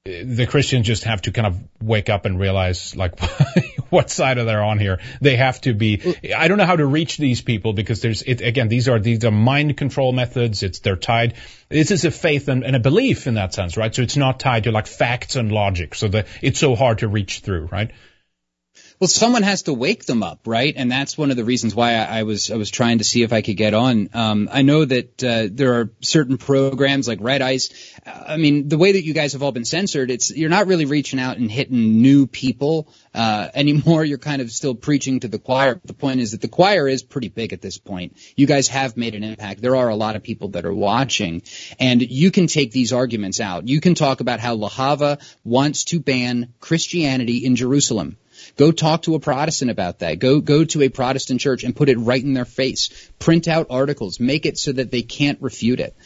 the Christians just have to kind of wake up and realize, like, what side are they on here? They have to be. I don't know how to reach these people because these are mind control methods. They're tied. This is a faith and a belief in that sense, right? So it's not tied to like facts and logic. So it's so hard to reach through, right? Well, someone has to wake them up, right? And that's one of the reasons why I was trying to see if I could get on. I know that there are certain programs like Red Ice. I mean, the way that you guys have all been censored, you're not really reaching out and hitting new people anymore. You're kind of still preaching to the choir. The point is that the choir is pretty big at this point. You guys have made an impact. There are a lot of people that are watching, and you can take these arguments out. You can talk about how Lahava wants to ban Christianity in Jerusalem. Go talk to a Protestant about that. Go to a Protestant church and put it right in their face. Print out articles. Make it so that they can't refute it.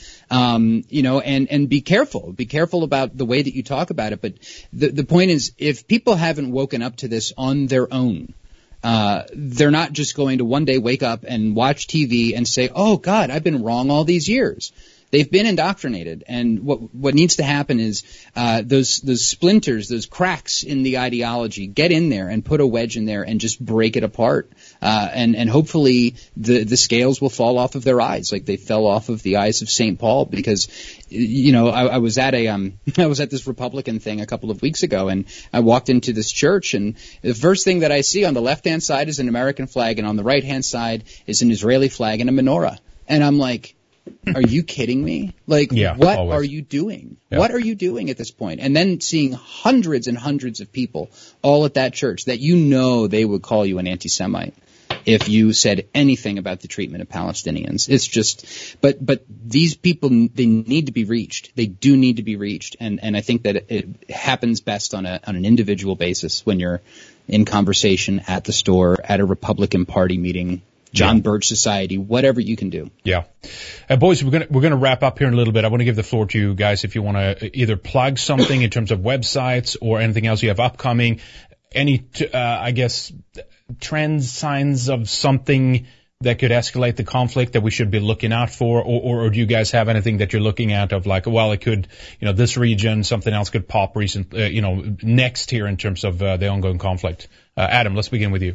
And be careful. Be careful about the way that you talk about it. But the point is, if people haven't woken up to this on their own, they're not just going to one day wake up and watch TV and say, oh, God, I've been wrong all these years. They've been indoctrinated, and what needs to happen is those splinters, those cracks in the ideology, get in there and put a wedge in there and just break it apart, and hopefully the scales will fall off of their eyes like they fell off of the eyes of St. Paul. Because I was at this Republican thing a couple of weeks ago, and I walked into this church, and the first thing that I see on the left hand side is an American flag, and on the right hand side is an Israeli flag and a menorah, and I'm like, are you kidding me? Like, what always. Are you doing? Yeah. What are you doing at this point? And then seeing hundreds and hundreds of people all at that church that they would call you an anti-Semite if you said anything about the treatment of Palestinians. It's just, but these people, they need to be reached. They do need to be reached. And I think that it happens best on an individual basis when you're in conversation at the store, at a Republican Party meeting, John Birch Society, whatever you can do. Yeah. Boys, we're going to wrap up here in a little bit. I want to give the floor to you guys if you want to either plug something in terms of websites or anything else you have upcoming, any, trends, signs of something that could escalate the conflict that we should be looking out for, or do you guys have anything that you're looking at of like, well, it could, this region, something else could pop next here in terms of the ongoing conflict? Adam, let's begin with you.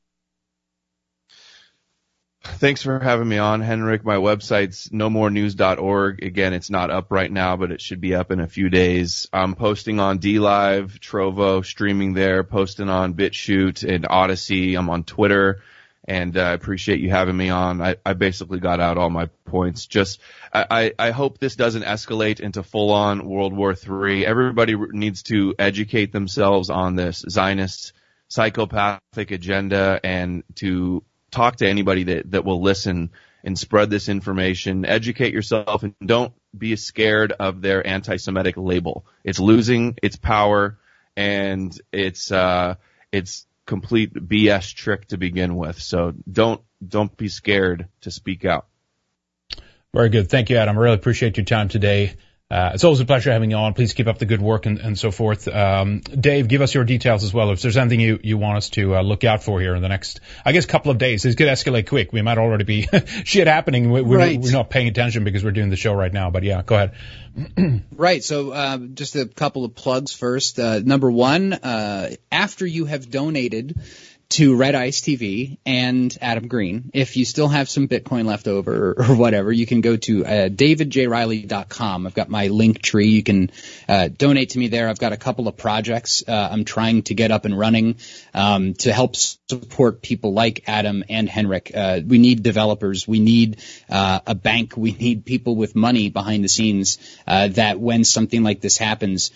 Thanks for having me on, Henrik. My website's nomorenews.org. Again, it's not up right now, but it should be up in a few days. I'm posting on DLive, Trovo, streaming there, posting on BitChute and Odyssey. I'm on Twitter, and I appreciate you having me on. I basically got out all my points. I hope this doesn't escalate into full-on World War III. Everybody needs to educate themselves on this Zionist psychopathic agenda and to talk to anybody that will listen and spread this information. Educate yourself and don't be scared of their anti-Semitic label. It's losing its power, and it's complete BS trick to begin with. So don't be scared to speak out. Very good. Thank you, Adam. I really appreciate your time today. It's always a pleasure having you on. Please keep up the good work and so forth. Dave, give us your details as well. If there's anything you want us to look out for here in the next, couple of days. This could escalate quick. We might already be shit happening. We're not paying attention because we're doing the show right now. But yeah, go ahead. Right. So just a couple of plugs first. Number one, after you have donated to Red Ice TV and Adam Green, if you still have some Bitcoin left over or whatever, you can go to davidjriley.com. I've got my link tree. You can donate to me there. I've got a couple of projects I'm trying to get up and running to help support people like Adam and Henrik. We need developers. We need a bank. We need people with money behind the scenes that when something like this happens,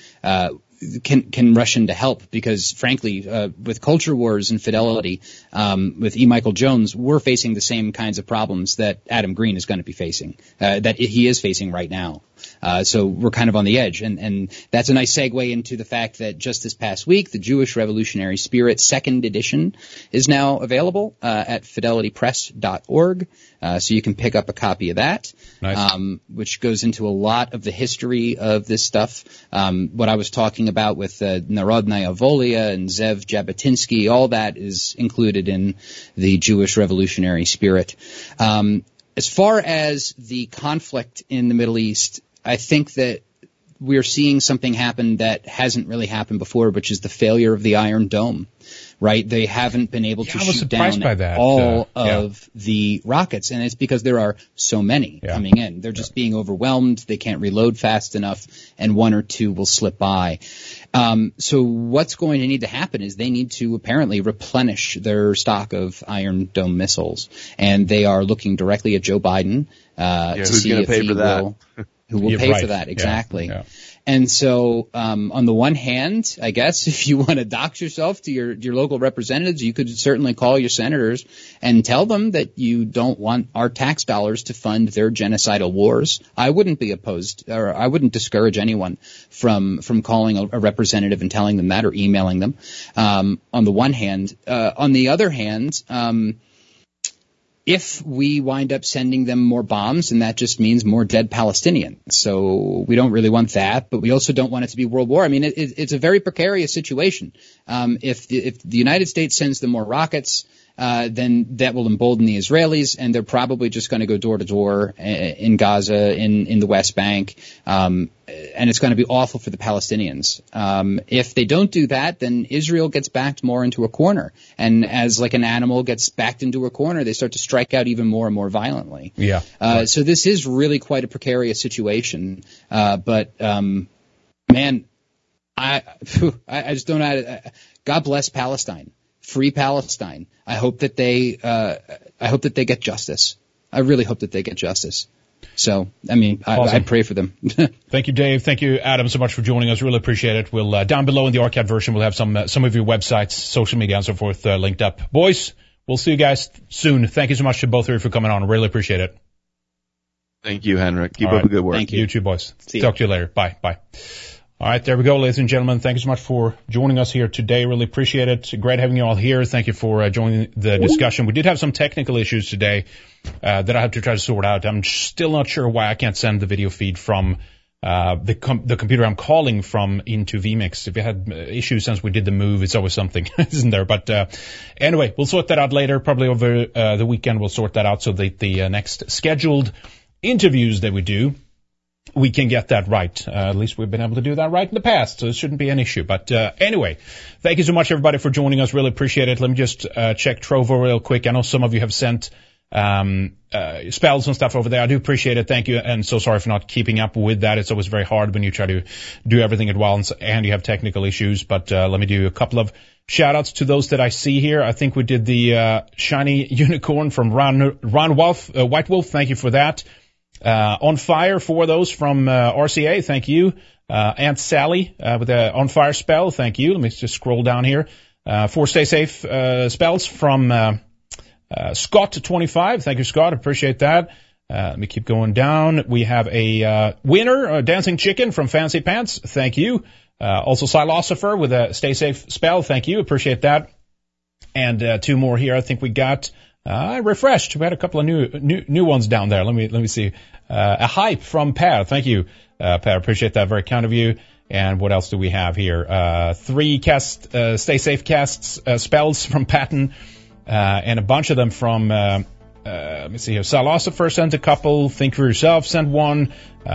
can rush in to help, because frankly, with Culture Wars and Fidelity, with E. Michael Jones, we're facing the same kinds of problems that Adam Green is going to be facing, that he is facing right now. So we're kind of on the edge. And that's a nice segue into the fact that just this past week, the Jewish Revolutionary Spirit 2nd edition is now available at fidelitypress.org. So you can pick up a copy of that, nice. Which goes into a lot of the history of this stuff. What I was talking about with Narodnaya Volia and Zev Jabotinsky, all that is included in the Jewish Revolutionary Spirit. As far as the conflict in the Middle East, I think that we're seeing something happen that hasn't really happened before, which is the failure of the Iron Dome. Right? They haven't been able to shoot down all of the rockets, and it's because there are so many coming in. They're just being overwhelmed. They can't reload fast enough, and one or two will slip by. So what's going to need to happen is they need to apparently replenish their stock of Iron Dome missiles, and they are looking directly at Joe Biden to see if he will. Who will pay for that, exactly. Yeah. And so, on the one hand, I guess if you want to dox yourself to your local representatives, you could certainly call your senators and tell them that you don't want our tax dollars to fund their genocidal wars. I wouldn't be opposed, or I wouldn't discourage anyone from calling a representative and telling them that, or emailing them. On the one hand, on the other hand, if we wind up sending them more bombs, and that just means more dead Palestinians. So we don't really want that, but we also don't want it to be world war. I mean, it's a very precarious situation. If the United States sends them more rockets, then that will embolden the Israelis, and they're probably just going to go door to door in Gaza, in the West Bank, and it's going to be awful for the Palestinians. If they don't do that, then Israel gets backed more into a corner, and as like an animal gets backed into a corner, they start to strike out even more and more violently. Yeah. So this is really quite a precarious situation. But man, I just don't know. God bless Palestine. Free Palestine. I hope that they get justice. I really hope that they get justice. So, I mean, awesome. I pray for them. Thank you, Dave. Thank you, Adam, so much for joining us. Really appreciate it. We'll down below in the archive version, we'll have some of your websites, social media, and so forth linked up. Boys, we'll see you guys soon. Thank you so much to both of you for coming on. Really appreciate it. Thank you, Henrik. Keep up the good work. Thank you. You too, boys. Talk to you later. Bye. Bye. All right, there we go, ladies and gentlemen. Thank you so much for joining us here today. Really appreciate it. Great having you all here. Thank you for joining the discussion. We did have some technical issues today that I have to try to sort out. I'm still not sure why I can't send the video feed from the computer I'm calling from into vMix. If you had issues since we did the move, it's always something, isn't there? But anyway, we'll sort that out later. Probably over the weekend we'll sort that out so that the next scheduled interviews that we do, we can get that right. At least we've been able to do that right in the past, so it shouldn't be an issue. But anyway, thank you so much, everybody, for joining us. Really appreciate it. Let me just check Trovo real quick. I know some of you have sent spells and stuff over there. I do appreciate it. Thank you. And so sorry for not keeping up with that. It's always very hard when you try to do everything at once and you have technical issues. But let me do a couple of shout-outs to those that I see here. I think we did the shiny unicorn from Ron White Wolf. Thank you for that. On Fire for those from RCA, thank you. Aunt Sally with the On Fire spell, thank you. Let me just scroll down here. For Stay Safe spells from Scott25, thank you, Scott, appreciate that. Let me keep going down. We have a winner, Dancing Chicken from Fancy Pants, thank you. Also Philosopher with a Stay Safe spell, thank you, appreciate that. And two more here, I think we got. I refreshed. We had a couple of new ones down there. Let me see. A hype from Per. Thank you, Per. Appreciate that. Very kind of you. And what else do we have here? 3 Stay Safe casts, spells from Patton, and a bunch of them from, let me see here. Philosopher sent a couple. Think for Yourself sent one.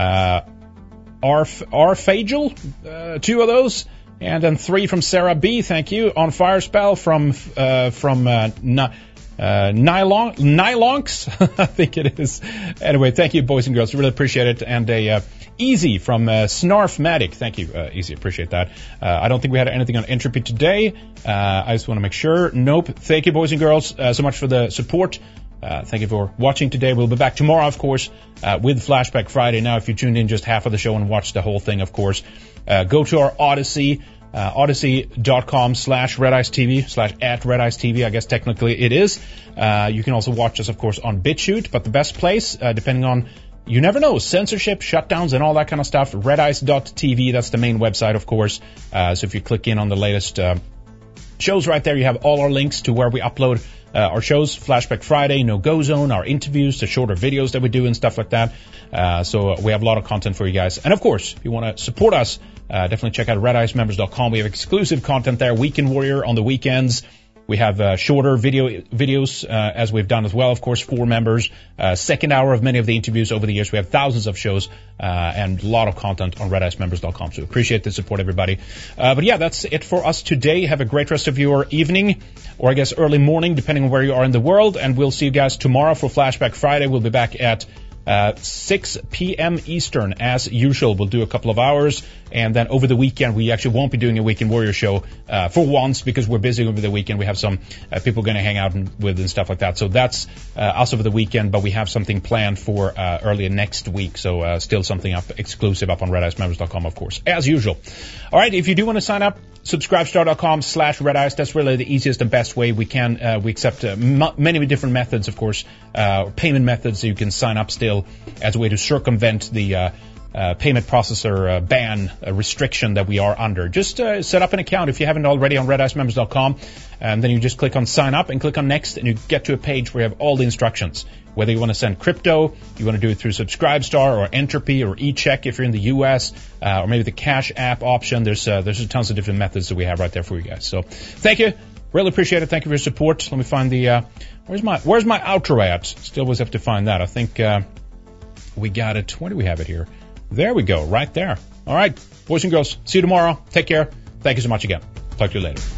Arfagel, 2 of those. And then 3 from Sarah B. Thank you. On Fire spell from Nylonks, I think it is. Anyway, thank you, boys and girls. Really appreciate it. And a Easy from Snarfmatic. Thank you, Easy. Appreciate that. I don't think we had anything on Entropy today. I just want to make sure. Nope. Thank you, boys and girls, so much for the support. Thank you for watching today. We'll be back tomorrow, of course, with Flashback Friday. Now, if you tuned in just half of the show and watched the whole thing, of course, go to our Odyssey. Odyssey.com/RedIceTV /@RedIceTV. I guess technically it is. You can also watch us, of course, on BitChute, but the best place, depending on, you never know, censorship, shutdowns, and all that kind of stuff, redice.tv. That's the main website, of course. So if you click in on the latest shows right there, you have all our links to where we upload our shows, Flashback Friday, No Go Zone, our interviews, the shorter videos that we do and stuff like that. So we have a lot of content for you guys. And of course, if you want to support us, definitely check out redicemembers.com. We have exclusive content there. Weekend Warrior on the weekends. We have shorter videos as we've done as well, of course, for members. Second hour of many of the interviews over the years. We have thousands of shows and a lot of content on redicemembers.com. So appreciate the support, everybody. But yeah, that's it for us today. Have a great rest of your evening, or I guess early morning, depending on where you are in the world. And we'll see you guys tomorrow for Flashback Friday. We'll be back at 6 p.m. Eastern as usual. We'll do a couple of hours, and then over the weekend we actually won't be doing a Weekend Warrior show for once, because we're busy over the weekend. We have some people going to hang out with and stuff like that. So that's us over the weekend, but we have something planned for early next week. So still something exclusive up on redicemembers.com, of course, as usual. All right, if you do want to sign up, subscribestar.com/redice. That's really the easiest and best way we can. We accept many different methods, of course, payment methods. So you can sign up still as a way to circumvent the payment processor ban restriction that we are under. Just set up an account if you haven't already on redicemembers.com, and then you just click on sign up and click on next, and you get to a page where you have all the instructions. Whether you want to send crypto, you want to do it through Subscribestar or Entropy or eCheck if you're in the U.S., or maybe the Cash App option. There's tons of different methods that we have right there for you guys. So thank you. Really appreciate it. Thank you for your support. Let me find the where's my outro at? Still always have to find that. I think we got it. Where do we have it here? There we go. Right there. All right, boys and girls. See you tomorrow. Take care. Thank you so much again. Talk to you later.